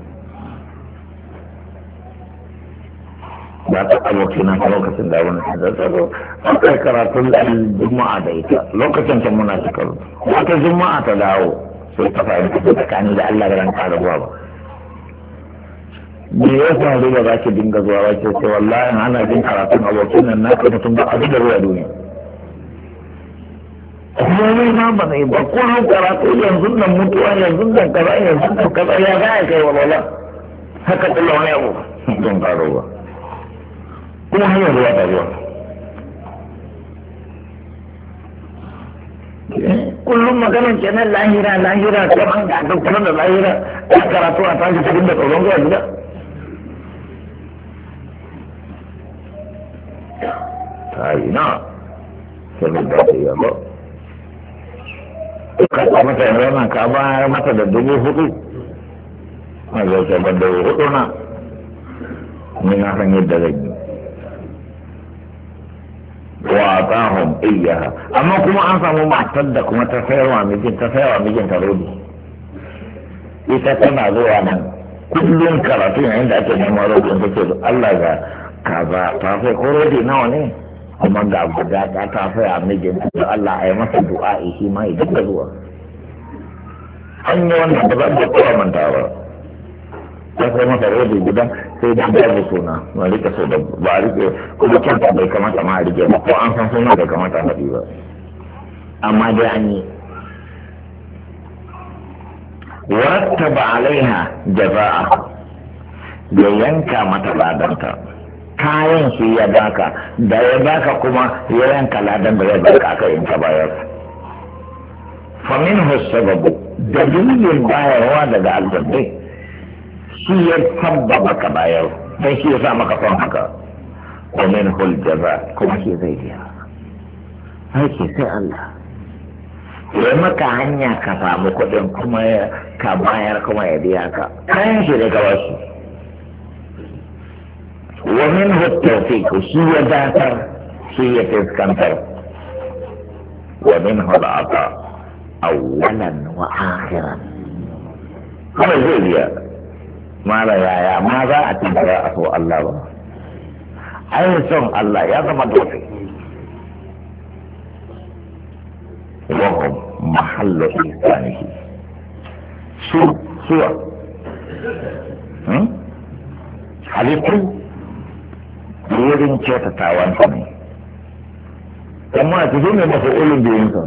ba ta abokina a lokacin da wani da tsaro akai karatun juma'a da ita lokacin ta muna shekaru wata juma'a ta dawo sai ta fahimta da tsakani da Allah da ran ruwa ba me ya faru da za ki dinga zuwa wace sai wallahi ana jin karatun abokin nan na ka mutum ba a da ruwa duniya kuma ne ma ba zai ba ko karatu yanzu nan mutuwa yanzu nan kaza yanzu nan kaza ya za a kai walwala haka tsalla wani abu don karo ba kuma hanyar ruwa da ruwa kullum maganar kenan lahira kaman ga dukkan da lahira ya karatu a tashi cikin da tsoron zuwa gida ta yi na sanin da ta yi ba ka ta mata yana ka bayar mata da 4,000 a zai ce ban da 4,000 na ni na san yadda zai yi wa atahum iyyaha amma kuma an samu matar da kuma ta sayarwa mijin ta rodi ita tana zuwa nan kullum karatu yayin da ake neman rodin take Allah ga kaza ta sai ko rodi nawa ne kuma ga guda ta sai a mijin da Allah ya masa du'a shi ma ya dinga zuwa an yi wannan da ba da kowa manta ba ta sai masa rodi guda sai da babu suna ba rike so da ba a rike kuma kyanta bai kamata ma a rike ba ko an san suna bai kamata a haɗi ba amma dai an yi warattaba alaiha jaza'a ya yanka mata ladanta kayan shi ya baka da ya baka kuma ya yanka ladan da ya baka aka yanka bayar famin sababu dalilin bayarwa daga aljanai shi ya sabbaba ka bayar don shi ya sa maka son haka wamin huljaza kuma shi zai biya aiki sai Allah ya maka hanya ka samu kuɗin kuma ka bayar kuma ya biya ka kayan shi da gaba shi wamin huljaza shi ya datar shi ya fiskantar wamin hulata awwalan wa akhiran kuma zai biya mara yaya ma za a ci ba a so Allah ba ai son Allah ya zama dole wahum mahallu ihsanihi suwa halittu wurin kyautatawansa ne amma a cikin ne mafi ulun biyunsa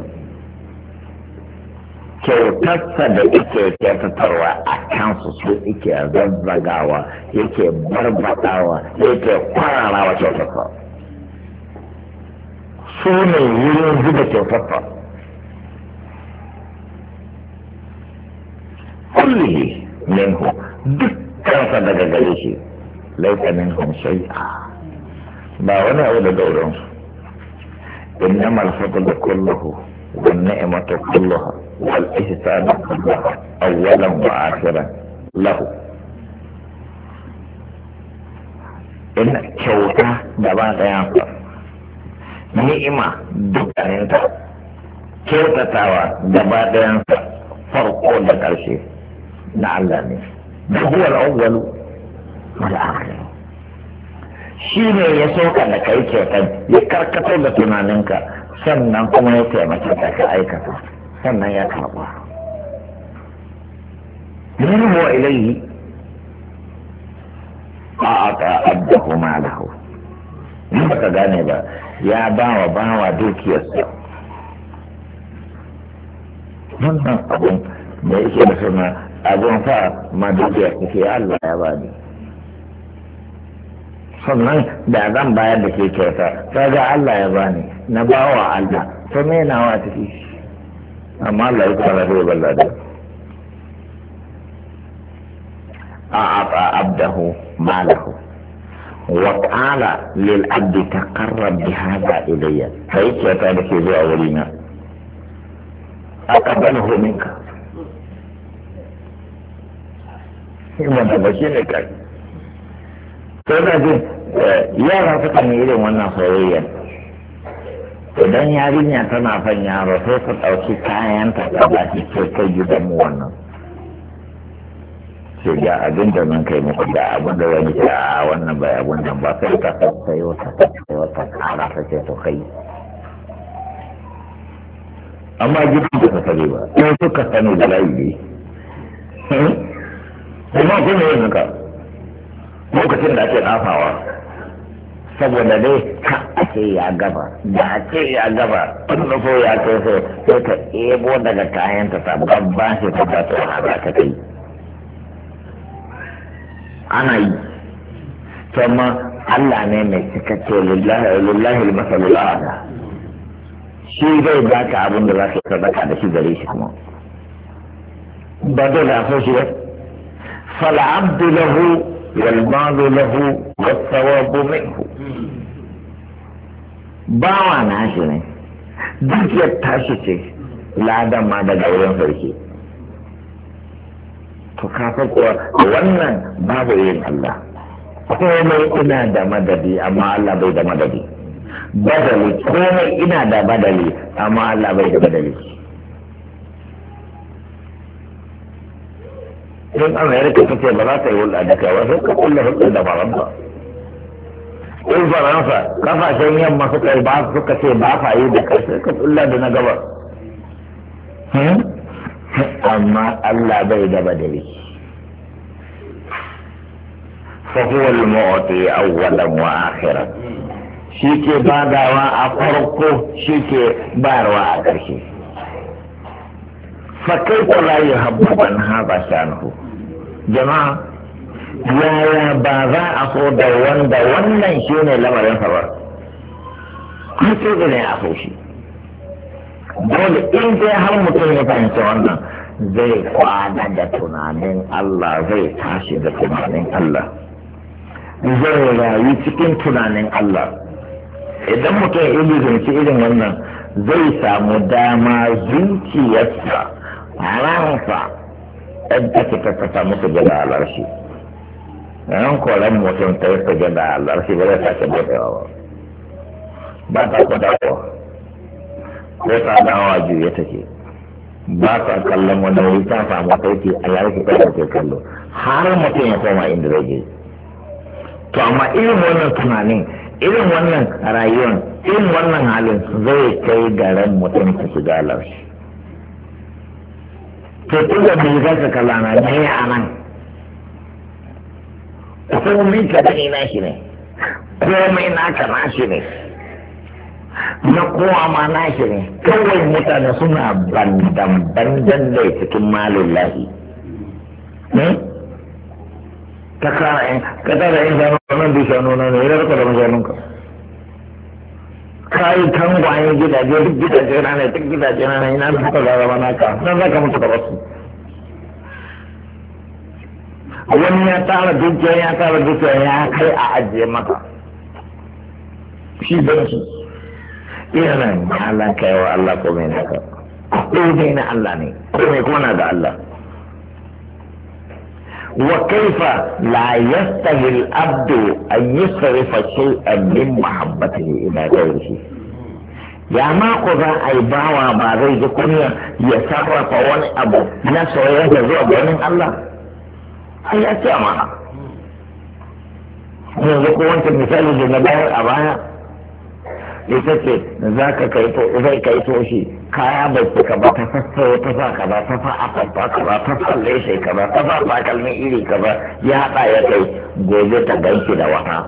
kyautarsa da ike kyautatarwa a kansu su ike zazzagawa yake barbadawa yake kwararawa kyautarsa su ne wurin zuba kyautarsa kullihi minhu dukkansa daga gare shi laisa minhum shay'a ba wani abu da dauransu innamal fadlu kulluhu wan ni'matu kulluha والإحسان أولا وآخرا له إن كوتا دبا غيانسا نعمة دكانينتا كوتا تاوى دبا غيانسا فرقو دكالشي نعلاني هو الأول والآخر shi ne ya soka da kai kyautar ya karkatar da tunaninka sannan kuma ya taimaka da ka aikata sannan ya karɓa minhu wa ilayhi a'ata abdahu malahu in baka gane ba ya bawa dukiyarsa wannan abun da yake da suna abun fa ma dukiyar kake Allah ya bani sannan da zan bayar da ke kyauta kaga Allah ya bani na bawa Allah to me nawa tafi amma Allah ya fara zai balla da a'ata abdahu malahu wa qala lil abdi taqarrab bi hadha ilayya kai kyauta da ke zuwa wurina aqbalahu minka wannan ba shi ne kai to da yara suka yi irin wannan soyayya idan yarinya tana son yaro sai su ɗauki kayan ta ba shi sai kai gidan mu wannan sai ga abin da nan kai muku da abin da wani ce a wannan bai abin nan ba sai ka sai wata kara ta ce to kai amma gidan da ka sani ba sai suka sani da layi ne kuma kuma yin haka lokacin da ake ɗafawa saboda dai ka ake ya gaba da ake ya gaba wanda so ya kai so sai ka ebo daga kayan ta babban shi ta ba ta haɗa ka kai ana yi kuma Allah ne mai cikakke lillahi masalul a'la shi zai baka abin da za ka sadaka da shi gare shi kuma ba dole a so shi ba fal abdu lahu wal malu lahu was sawabu minhu bawa na shi ne dukiyar tashi ce ladan ma daga wurin sarki to kafa kuwa wannan babu yin Allah komai ina da madadi amma Allah bai da madadi badali komai ina da badali amma Allah bai da badali. in Amerika ta ce ba za ta yi hulɗa da kai wasu ka kulle hulɗa da Faransa. in Faransa kasashen yamma suka yi ba suka ce ba fa yi da kai sai ka kulla da na gaba. amma Allah bai da badali. fa huwa al-mu'ti awwalan wa akhiran. shi ke badawa a farko shi ke bayarwa a ƙarshe. fa kaifa la yuhabbu man hadha shanuhu. jama'a yaya ba za a so da wanda wannan shi ne lamarin sa ba. an so da ne a so shi. dole in dai har mutum ya fahimci wannan zai kwana da tunanin Allah, zai tashi da tunanin Allah, zai rayu cikin tunanin Allah. idan mutum ya ilizanci irin wannan zai samu dama zuciyarsa ransa yadda ta fata musu gada alarshi. yan koren mutum ta yi sage da alarshi ba zai sake buɗewa ba ta kwadawa ko ta dawa juya take ba ta kallon wani wuri ta samu sauki a yarki ta take kallo har mutum ya koma inda zai je. to amma irin wannan tunanin, irin wannan rayuwar, irin wannan halin zai kai garin mutum ta shiga alarshi. to tun da bai zaka kalla na ne a nan komai ka dani na shi ne, komai naka na shi ne, na kowa ma na shi ne. kawai mutane suna bandan da cikin malin lahi. ka tara yin zama nan da shanu na ne, yana rika da majanunka ka yi tangwayen gidaje, duk gidaje na ne, duk gidaje na ne, ina da suka zama naka nan za ka mutu da wasu. wani ya tara dukiya ya kai a ajiye maka shi don shi ina nan Allah kai wa Allah ko mai naka ko dai na Allah ne ko mai kuma na da Allah. wa kaifa la yastahi al-abdu an yusrifa shay'an min mahabbatihi ila ghayrihi. ya ma ko za a yi bawa ba zai ji kunya ya sarrafa wani abu na soyayya zuwa ganin Allah. ai ya ce amana. yanzu ko wancan misali da na bayar a baya ita ce za ka zai kai toshi kaya bai suka ba ta sassawa ta sa ka ba ta sa akwai ka ba ta sa leshe ka ba ta sa takalmin iri ka ba ya haɗa ya kai gobe ta ganshi da wata.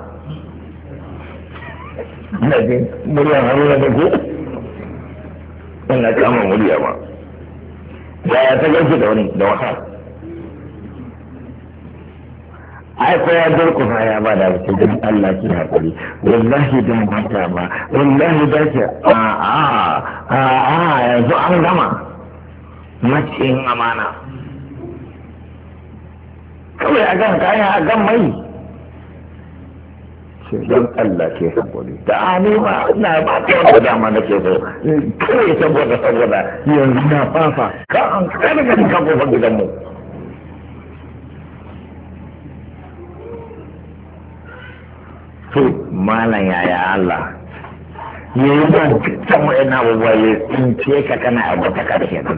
ina jin muryar haruna da ku ina kama murya ma yaya ta ganshi da wani da wata. ai ko ya durkusa ya ba da wuce don Allah ki haƙuri wallahi don mata ba wallahi da ke yanzu an gama macin amana kawai a gan kayan a gan mai ce don Allah ke haƙuri da ani ma ina ba ta wata dama da ke so kawai saboda yanzu na fafa ka an kada ganin kafofar gidanmu. to malam yaya Allah ya yi ba dukkan wa'in abubuwa ya tsince ka kana abotaka da shaitan.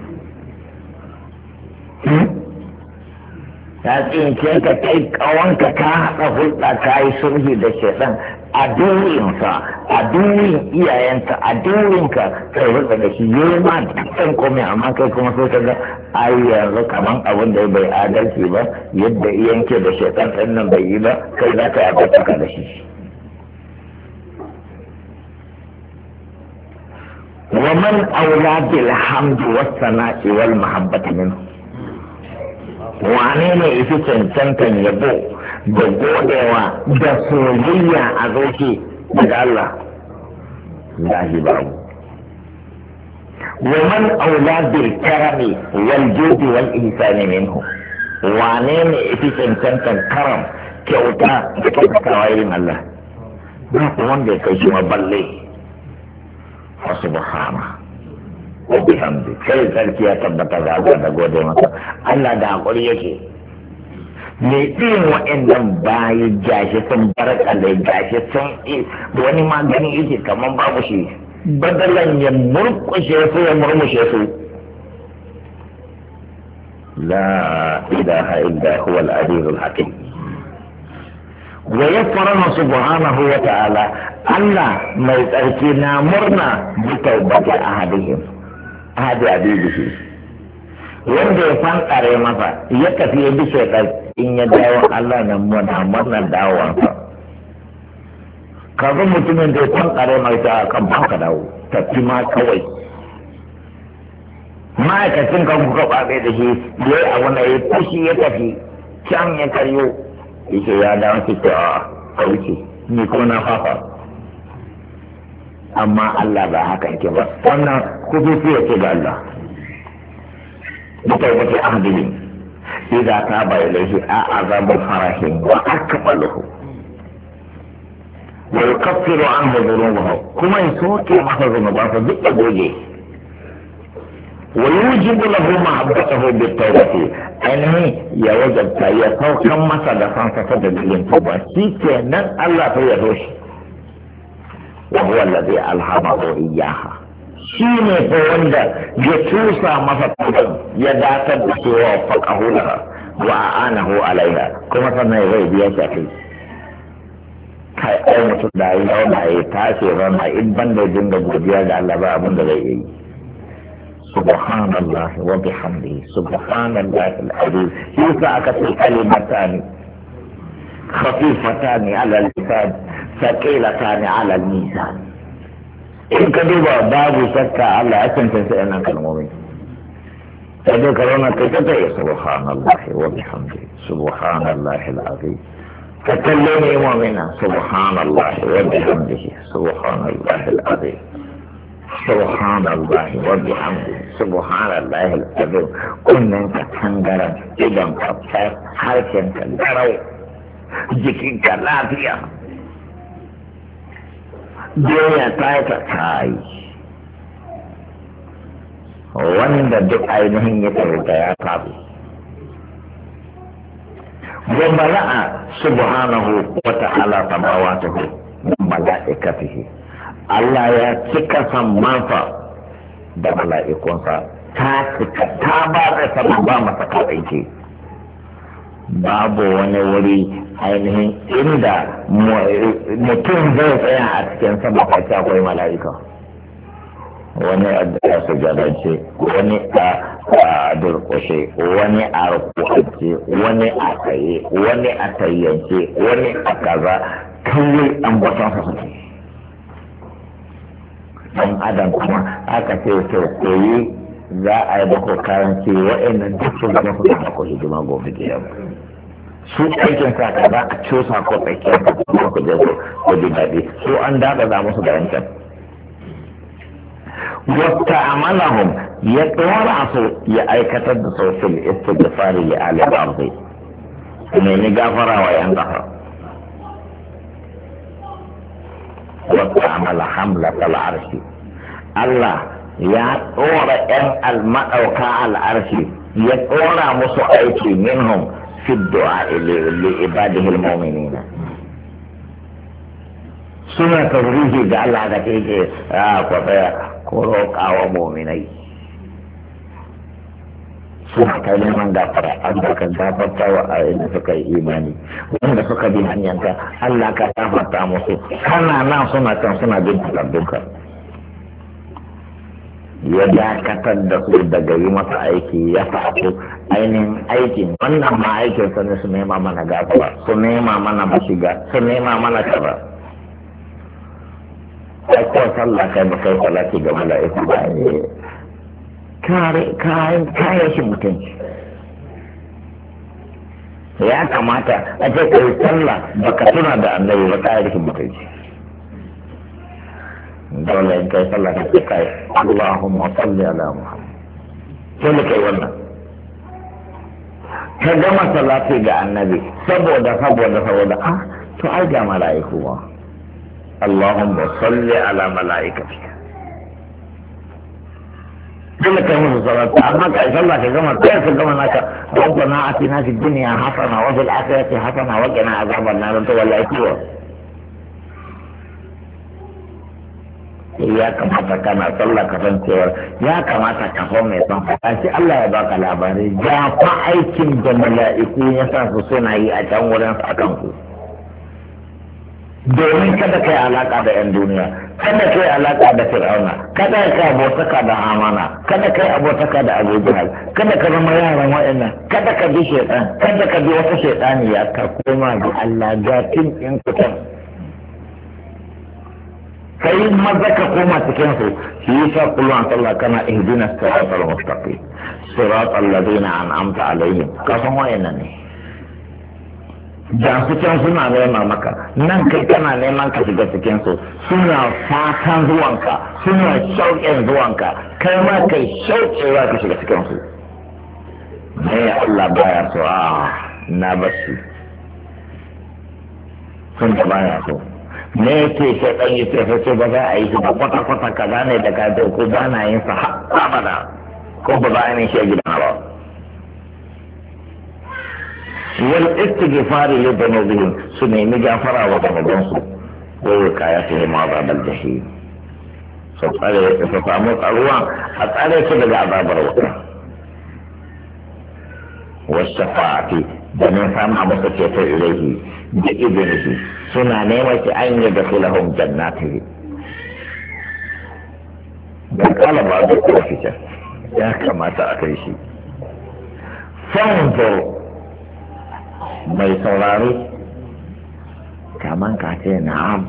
ya tsince ka kai kawanka ka haɗa hulɗa ka yi sulhi da shaitan a duwinsa a duwin iyayenka a duwinka kai hulɗa da shi ya yi ma dukkan komai amma kai kuma sai ka ga ai yanzu kaman abin da bai adalci ba yadda yanke da shaitan ɗin nan bai yi ba kai za ka yi abotaka da shi. ومن أولى بالحمد والثناء والمحبة منه. wane ne isi cancantan yabo da godewa da soyayya a zoke daga Allah? Lahi babu. ومن أولى بالكرم والجود والإحسان منه. wane ne isi cancantan karam kyauta da kyautatawa irin Allah? ba ku wanda ya kai shi maballe. Subhana wa bihamdi kai sarki ya tabbata ga Allah da gode masa. Allah da hakuri yake mai irin wa'annan bayi gashi sun barkale gashi sun wani magani yake kamar babu shi badalan ya murkushe su ya murmushe su la ilaha illa huwa al-azizul hakim wa yafrahu subhanahu wa ta'ala Allah mai tsarki na murna bi tawbati ahadihim ahadi abidihi wanda ya fankare masa ya tafi ya bi shekar in ya dawo Allah na murnar dawowansa kafin mutumin da ya fankare mai ta kan baka dawo tafi ma kawai ma'aikacin kan kuka ɓaɓe da shi ya yi abu na ya fushi ya tafi can ya karyo yake ya dawo ki ce a wuce ni ko na fafa amma Allah ba haka yake ba wannan kudusi yake ga Allah بتوبة أهدهم إذا تاب إليه أعظم فرح وأكمله ويكفر عنه ذنوبه كما يسوك محض ذنوبه بالتبوجه ويوجب له محبته بالتوبة أنه يوجد يسوك مسد فانسفد بالانتوبة سيكنا الله فيروش وهو الذي ألهمه إياها shi ne ko wanda ya tusa masa kudin ya datar da cewa faƙahu laha wa anahu alaiha kuma sannan zai biya shi a kai ai mutum da yi yauna ya tashi rana in ban da dinga godiya ga Allah ba abin da zai yi subhanallah wa bihamdihi subhanallah al-azim shi sa aka ce kalimatani khafifatani ala al-lisan thaqilatani ala al-mizan in ka duba babu shakka Allah ya cancanta yana kalmomi sai dai ka zauna kai ta tsaye subhanallah wa bihamdi subhanallah al-azim ka kalle ne mu'mina subhanallah wa bihamdihi subhanallah al-azim subhanallah wa bihamdi subhanallah al-azim kunnen ka tangaran idan ka fara harshen ka garau jikin ka lafiya duniya ta yi ta kayi wanda duk ainihin ya taruta ya kafu wa mala'a subhanahu wa ta'ala samawatuhu min mala'ikatihi Allah ya cika sammansa da mala'ikunsa ta cika ta ba da sama ba masa kaɗaice babu wani wuri ainihin inda mutum zai tsaya a cikin sama ta ce akwai mala'ika wani a da sujadance wani a durkushe wani a rukuce wani a tsaye wani a tayyance wani a kaza kawai an bata su dan adam kuma aka ce to koyi za a yi bako karanci wa'annan duk su zama su zama ko hidima gobe da yamma su aikin sa ka za a cusa ko tsakiyar ka kuma ku je ko ji daɗi su an daɗa za musu da yankin wata amalahum ya tsora su ya aikatar da sautin istighfari li ali arzi ne ni gafara wa yan gafa wata amala hamlatal arshi Allah ya tsora yan al-madauka al-arshi ya tsora musu aiki minhum في الدعاء لعباده المؤمنين سنة توريه جعل هذا كيكي كروك أو مؤمنين suna kai neman gafara Allah ka gafarta wa ayyukan da suka yi imani wanda suka bi hanyarka Allah ka gafarta musu kana nan suna can suna bin takardunka ya dakatar da su daga yi masa aiki ya faɗo ainihin aikin wannan ma aikin sa ne su nema mana gafara su nema mana mashiga su nema mana kaza ai ko sallah kai ba kai salati ga mala'iku ba kare shi mutunci ya kamata a ce kai sallah baka tuna da annabi ba kare shi mutunci dole in kai sallah ka ce kai Allahumma salli ala Muhammad dole kai wannan ka gama salati ga annabi saboda to ai ga mala'iku ba Allahumma salli ala mala'ikatika dole kai musu salata amma ka sallah ka gama kai ka gama naka rabbana atina fid dunya hasana wa fil akhirati hasana wa qina azaban nar to wallahi kiwa ya kamata kana sallah ka san cewa ya kamata ka fa mai son fata shi Allah ya baka labari ya fa aikin da mala'iku ya sa su suna yi a can wurin sa kan ku domin kada kai alaka da yan duniya kada kai alaka da fir'auna kada kai abotaka da amana kada kai abotaka da abu jahal kada ka zama yaran wa'annan kada ka bi shaytan kada ka bi wata shaytani ya ka koma ga Allah ga tin in kutan kai maza ka koma cikin su shi yasa kullum Allah kana ihdina siratal mustaqim siratal ladina an'amta alaihim ka san wa'annan ne da su can suna nema maka nan kai kana neman ka shiga cikin su suna fatan zuwanka suna shauƙin zuwanka kai ma kai shauƙewa ka shiga cikin su ne Allah baya so na bashi sun da baya so ne yake sai dan yi sai ba za a yi shi ba kwata kaza ne da ka ko ba na yin sa abada ko ba za a yi shi a gidan ba والاستغفار لذنوبهم سنين جافرا وذنوبهم ووقايتهم عذاب الجحيم فسامو الأرواح أتعالي سبق عذاب الروح والشفاعة بمن سامع مستكيت إليه بإذنه سنة نيمة أن يدخلهم جناته قال بعض الكافة يا كما تأكيشي فانظر mai saurari kaman ka ce na'am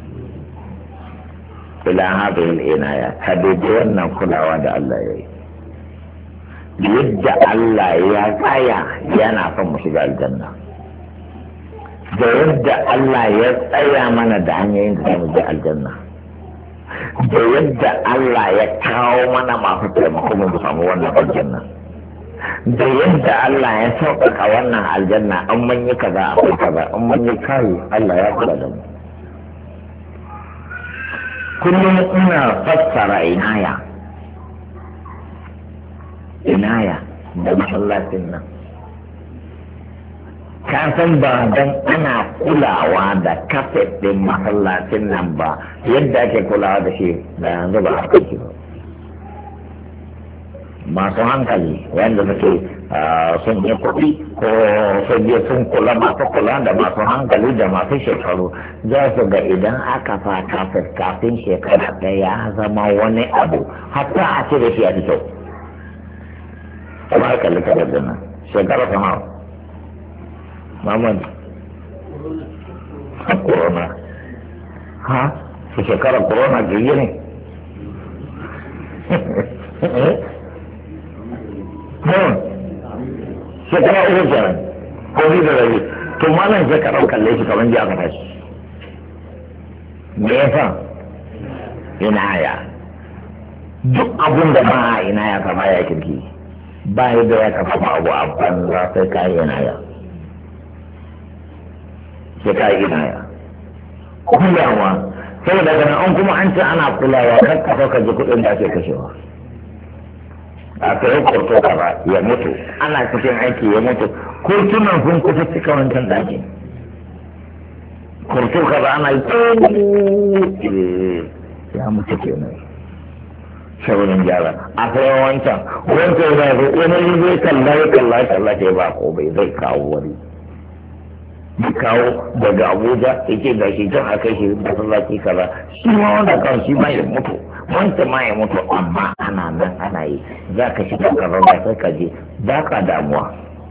ila hadhihi al-inaya ka dubi wannan kulawa da Allah ya yi yadda Allah ya tsaya yana son mu shiga aljanna da yadda Allah ya tsaya mana da hanyoyin da mu je aljanna da yadda Allah ya kawo mana masu taimako mu samu wannan aljanna da yadda Allah ya sauƙaƙa wannan aljanna an manyi kaza a kaza an manyi kayi Allah ya kula da mu kullum ina fassara inaya da masallacin nan ka san ba dan ana kulawa da kafet ɗin masallacin nan ba yadda ake kulawa da shi da yanzu ba a kai ba masu hankali wanda suke sun yi kuɗi ko sun je sun kula masu kula da masu hankali da masu shekaru za su ga idan aka fa kafin shekara ɗaya ya zama wani abu hatta a ce da shi a fito kuma aka lika da nan shekara sama mamad corona ha su shekara corona jirgi ne shekara uku kenan ko ni da rabi to malam shekara kalle shi kamar ji aka tashi me yasa inaya duk abun da ba a inaya kama ya kirki ba yadda ya kafa abu a banza sai ka yi inaya sai ka yi inaya kulawa saboda ganin an kuma an ce ana kulawa kan kafa ka ji kuɗin da ake kashewa a kai kurto kaza ya mutu ana cikin aiki ya mutu kurtunan sun kusa cika wancan ɗakin kurto kaza ana yi ya mutu kenan shaurin gyara a kai wancan yana zo wani zai kalla ke ba ko bai zai kawo wani kawo daga Abuja yake da shi can a kai shi masallaci kaza shi ma wanda kan shi ma ya mutu wancan ma ya mutu amma ana nan ana yi za ka shiga karar da sai ka je ba ka damuwa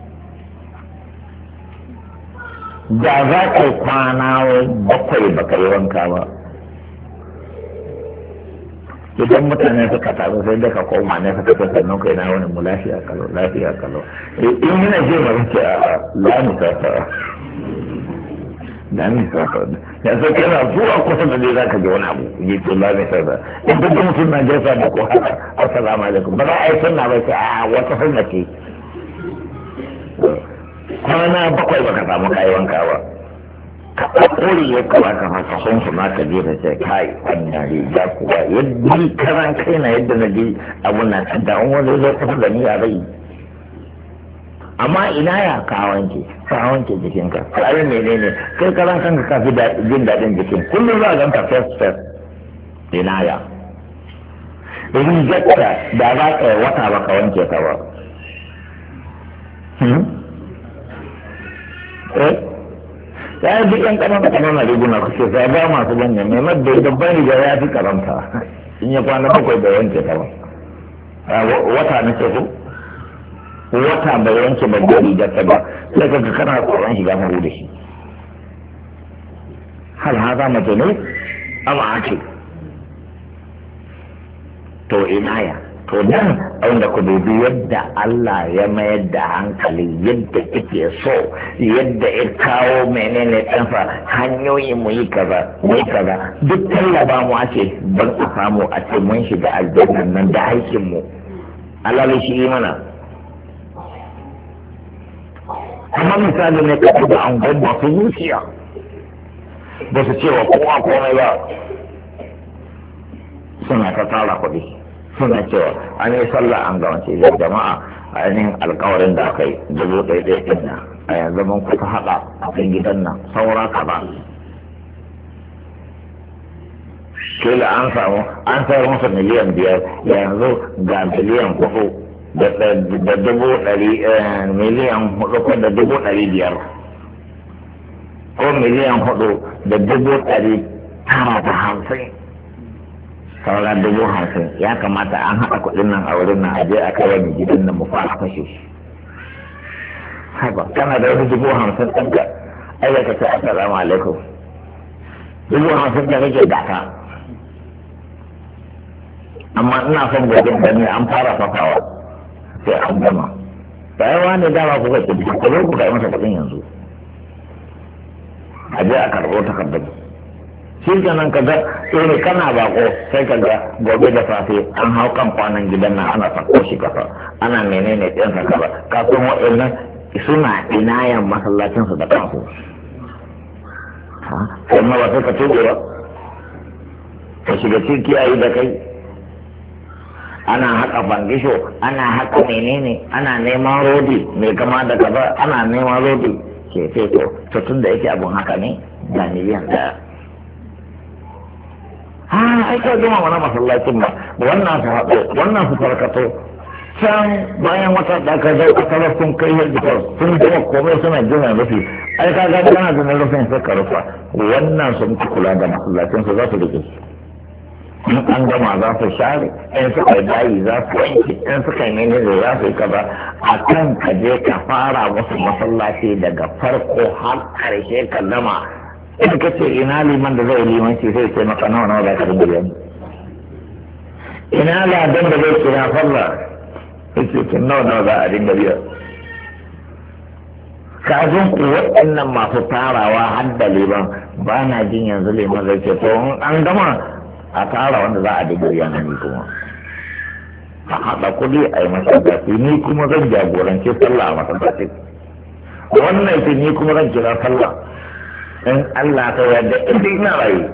da za ka yi kwana bakwai ba ka yi wanka ba idan mutane suka taru sai da ka koma ne suka fi sannan kai na wani mu lafiya kalau in yana je ma zai a lamisa ta lamisa ta yanzu kana zuwa kusa da dai za ka ji wani abu yi to lamisa ta in duk mutum na jefa da ko haka assalamu alaikum ba za a yi sunna ba ce a wata sunna ce kwana bakwai baka samu kayi wanka ba ka kore ya kawa ka haka sun su ma ka je da ce kai wannan riga kuwa yadda karan kai na yadda na ji abun nan da an wani zai tafi da ni a rai amma ina ya ka wanke jikinka kai menene kai karan kanka ka fi jin daɗin jikin kullum za a ganka first ina ya rigarka da za ka yi wata ba ka wanke ta ba ya yi duk yan ƙanana ƙanana riguna kuke sai ba masu banyan mai madda dabban riga ya fi karanta in ya kwana bakwai bai wanke ta ba wata na ce ko wata bai wanke babban rigar ta ba sai ka kana tsoron shiga mahu da shi hal haza mace ne amma ake to inaya to dan wanda ku dubi yadda Allah ya mayar da hankali yadda yake so yadda ya kawo menene ɗanfa hanyoyin mu yi kaza duk tallaba mu ake ban a samu a ce mun shiga aljannan nan da aikin mu Allah shi yi mana amma misali ne ka da an gwamma su zuciya ba su cewa kowa komai ba suna ta tara kuɗi suna cewa an yi sallah an ga wace da jama'a a ainihin alkawarin da aka yi 1,000 ɗin nan a yanzu mun kuka haɗa a kan gidan nan saura kaza kila an samu an sayar masa miliyan 5 yanzu ga miliyan 4 da 100,000 miliyan 4 ko da 500,000 ko miliyan 4 da 950 saura 50,000 ya kamata an haɗa kuɗin nan a wurin nan aje a kai wani gidan nan mu fara fashe shi haka kana da wasu 50,000 ɗinka ai ka ce assalamu alaikum 50,000 da kake daka amma ina son gobin da ne an fara fafawa sai an gama bayan wani dama kuka ce ku zo ku kai masa kuɗin yanzu aje a karɓo takardar shi kenan ka ga tsere kana bako sai ka ga gobe da safe an hau kan kwanan gidan nan ana sako shi kasa ana menene ɗin sa kaza kafin waɗannan suna inayan masallacinsu da kansu kuma ba sai ka tuɓe ba ka shiga ciki a yi da kai ana haka bangisho ana haka menene ana neman rodi mai kama da kaza ana neman rodi ke feto to tun da yake abun haka ne da miliyan ɗaya ai ka gama mana masallacin ba wannan su haɗo wannan su farkato can bayan wata ɗaka da kasar sun kai yadda sun gama komai suna jina rufi ai ka ga kana jina rufin suka rufa wannan sun ci kula da masallacin su za su rike in an gama za su share in suka yi bayi za su wanke in suka yi mene da za su yi kaza a kan ka je ka fara musu masallaci daga farko har karshe ka gama in ka ce ina liman da zai limanci sai ce maka nawa za ka dinga biyan ina ladan da zai kira falla sai ce tun nawa za a dinga biya kafin ku waɗannan masu tarawa har da liman ba na jin yanzu liman zai ce to an gama a tara wanda za a dinga biya na ni kuma a haɗa kuɗi a yi masallaci ni kuma zan jagorance sallah a masallaci wannan ce ni kuma zan kira sallah in Allah ta yarda inda ina rayu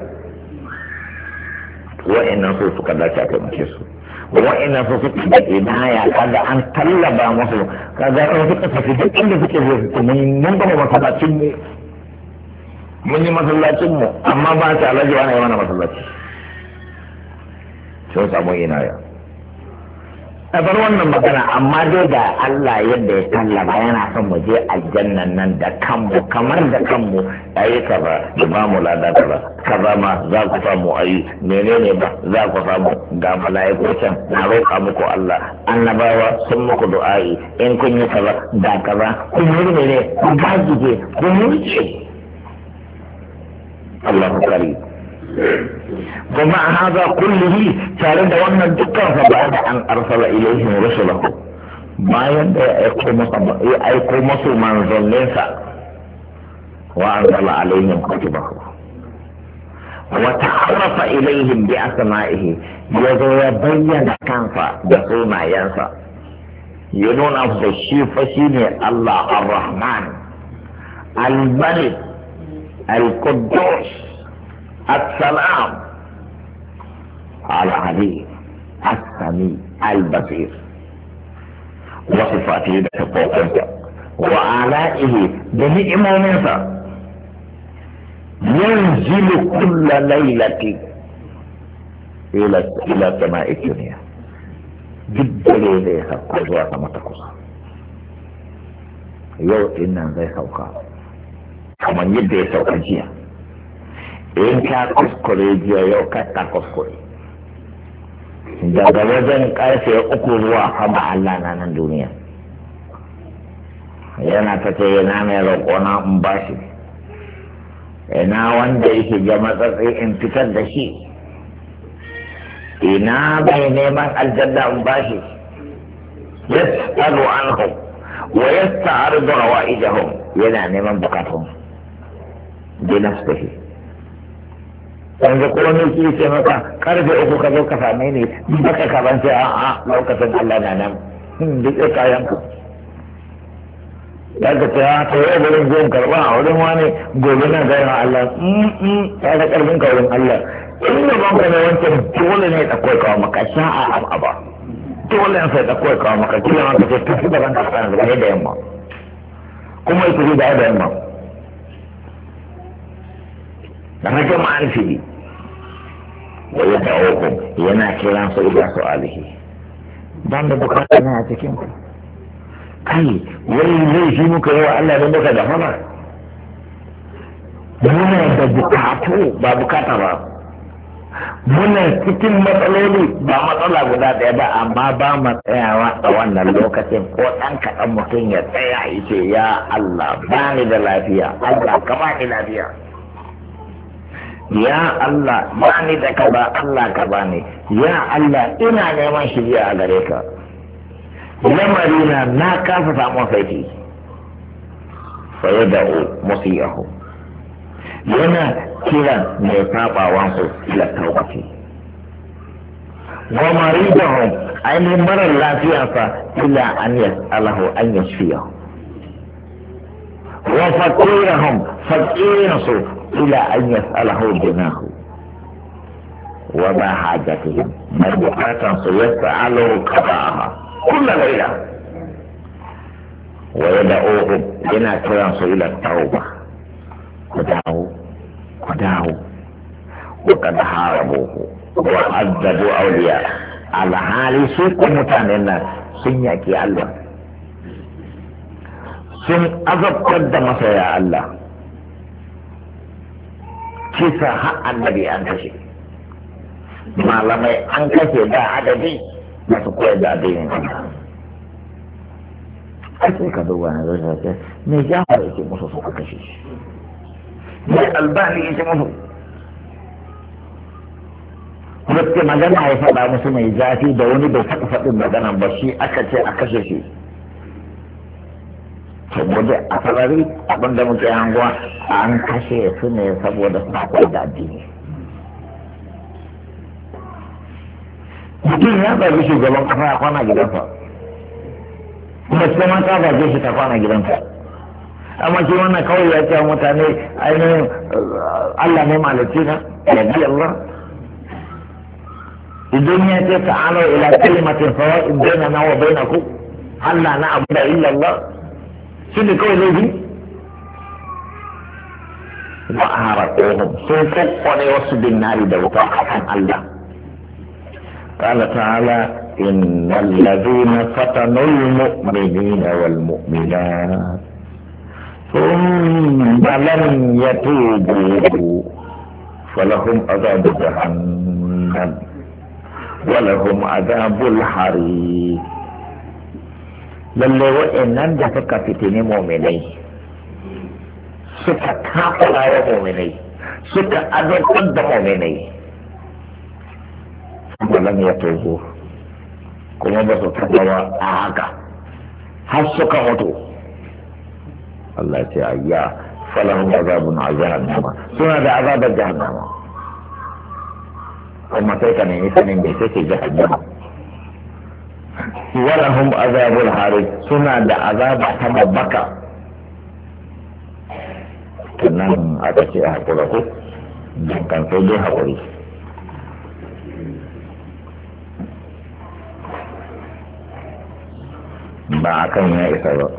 wa'annan su suka dace a taimake su wa'annan su suka da idaya kaga an tallaba musu kaga an suka tafi duk inda suke zo mun gama masallacin mu mun yi masallacin mu amma ba ta alaji wani yi mana masallaci sun samu inaya a bar wannan magana amma dai da Allah yadda ya tallaba yana son mu je aljannan nan da kanmu kamar da kanmu ayi kaza da ba mu lada kaza ma za ku samu ayi menene ba za ku samu ga mala'iku can na roƙa muku Allah annabawa sun muku du'a'i in kun yi kaza da kaza kun yi ne ku gajije kun yi Allahu karim ومع هذا كله تارد وانا الدكتور فبعد ان ارسل اليهم رسله ما يدعي ايقو مصر منزل ليس وانزل عليهم كتبه وتعرف اليهم باسمائه يزو يبين كنفا بصونا ينسى ينون افضل الشيء فشيني الله الرحمن الملك القدوس السلام العلي السميع البصير وصفاته بحقوقه وآلائه بنعمه ينزل كل ليلة إلى سماء الدنيا جدا إليها قدوة ما تقصى يوتنا زي سوكا كما يدي سوكا جيا إن كان كسكري جيا يوكا تكسكري daga wajen karfe uku zuwa sama Allah na nan duniya yana ta ce yana mai roƙona in bashi ina wanda yake ga matsatsi in fitar da shi ina mai neman aljanna in bashi yas'alu anhum wa yasta'ridu hawaijahum yana neman bukatun bi nafsihi yanzu ko ne ki ce maka karfe uku ka zo ka same ni baka ka ban sai a'a lokacin Allah na nan duk kayan ku ya ga ta yi wurin zuwan karɓa a wurin wani gobe na zai ma Allah ta da ƙarfin ka wurin Allah in da ban kana wancan dole ne ta koyi kawo maka sha'a ba dole ne sai ta koyi kawo maka kila maka ce tafi da ban ka tsana da da yamma kuma ita ce da yamma da haka ma'arifi wa yadda aukum yana kiran su ila su'alihi ban da bukata na a cikin ku kai wai laifi muka yi wa Allah ne muka da fama muna da bukatu ba bukata ba muna cikin matsaloli ba matsala guda ɗaya ba amma ba mu tsayawa a wannan lokacin ko ɗan kaɗan mutum ya tsaya ya ce ya Allah ba ni da lafiya Allah ka ba ni lafiya ya Allah ba ni da ka ba Allah ka ba ni ya Allah ina neman shirya a gare ka lamarina na kasa samun saiti faye da musiyahu yana kiran mai sabawan su ila tawbati wa maridahum ainihin marar lafiyarsa ila an yas'alahu an yashfiyahu wa fakirahum fakirinsu ila an yas'alahu jinahu wa ba hajatihim mai bukatansu yas'alahu qada'aha كل ليلة ويدعوهم إلى كرامة إلى التوبة ودعوا وقد حاربوه وعذبوا أولياء على حال سوق متعنين سنياكي الله سن أذب قدم سيا الله كيف حق النبي أنكشي ما لم أنكشي دا عددي masu koyar da addinin Allah ai sai ka duba na zai ce me jafar yake musu suka kashe shi me albani yake musu wacce magana ya faɗa musu mai zafi da wani bai taɓa faɗin magana ba shi aka ce a kashe shi saboda a sarari abinda muke hanguwa an kashe su ne saboda suna koyar da addini mutum ya zaɓi shugaban ƙasa ya kwana gidansa kuma sai ma ta zaɓe shi ta kwana gidansa amma shi wannan kawai ya ce mutane ainihin Allah ne malaki na ya bi Allah idan ya ce ta'ala ila kalimatin sawa'in bainana wa bainakum Allah na abu da illa Allah shi ne kawai laifi wa aharaquhum sun kakkwane wasu binnari da wuta akan Allah قال تعالى إن الذين فتنوا المؤمنين والمؤمنات ثم لم يتوبوا فلهم عذاب جهنم ولهم عذاب الحريق lalle wa'annan da suka fitini mu'minai suka kafara wa mu'minai suka azabtar da mu'minai ولم يتوبوا كما بسطوا هكا حسك موتوا الله تعالى فلهم عذاب جهنم سنة عذاب جهنم وما تيكن يسنن بيتك جهنم ولهم عذاب الحريق سنة عذاب حمى بكى sannan aka ce a haƙura ko don kan sai dai haƙuri ba a kan ya isa ba.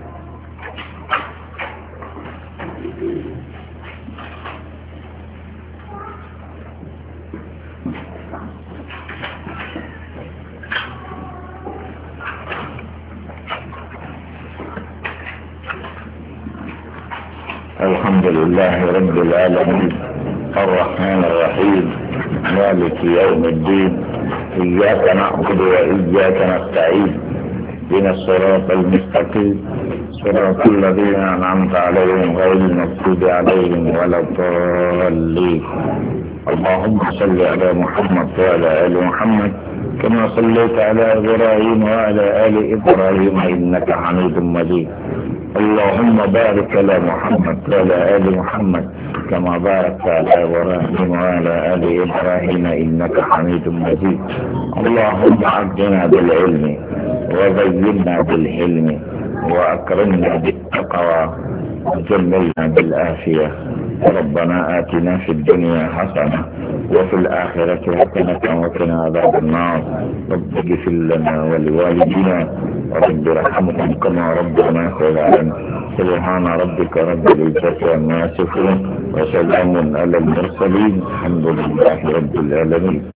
الحمد لله رب العالمين الرحمن الرحيم مالك يوم الدين إياك نعبد وإياك نستعين اهدنا الصراط المستقيم صراط الذين أنعمت عليهم غير المغضوب عليهم ولا الضالين. اللهم صل على محمد وعلى آل محمد كما صليت على إبراهيم وعلى آل إبراهيم إنك حميد مجيد. اللهم بارك على محمد وعلى آل محمد كما باركت على إبراهيم وعلى آل إبراهيم إنك حميد مجيد. اللهم عدنا بالعلم وزينا بالحلم وأكرمنا بالتقوى وجملنا بالآفية. ربنا آتنا في الدنيا حسنة وفي الآخرة حسنة وقنا عذاب النار. رب اغفر لنا ولوالدينا ورب ارحمهم كما ربنا صغارا. سبحان ربك رب العزة عما يصفون وسلام على المرسلين الحمد لله رب العالمين.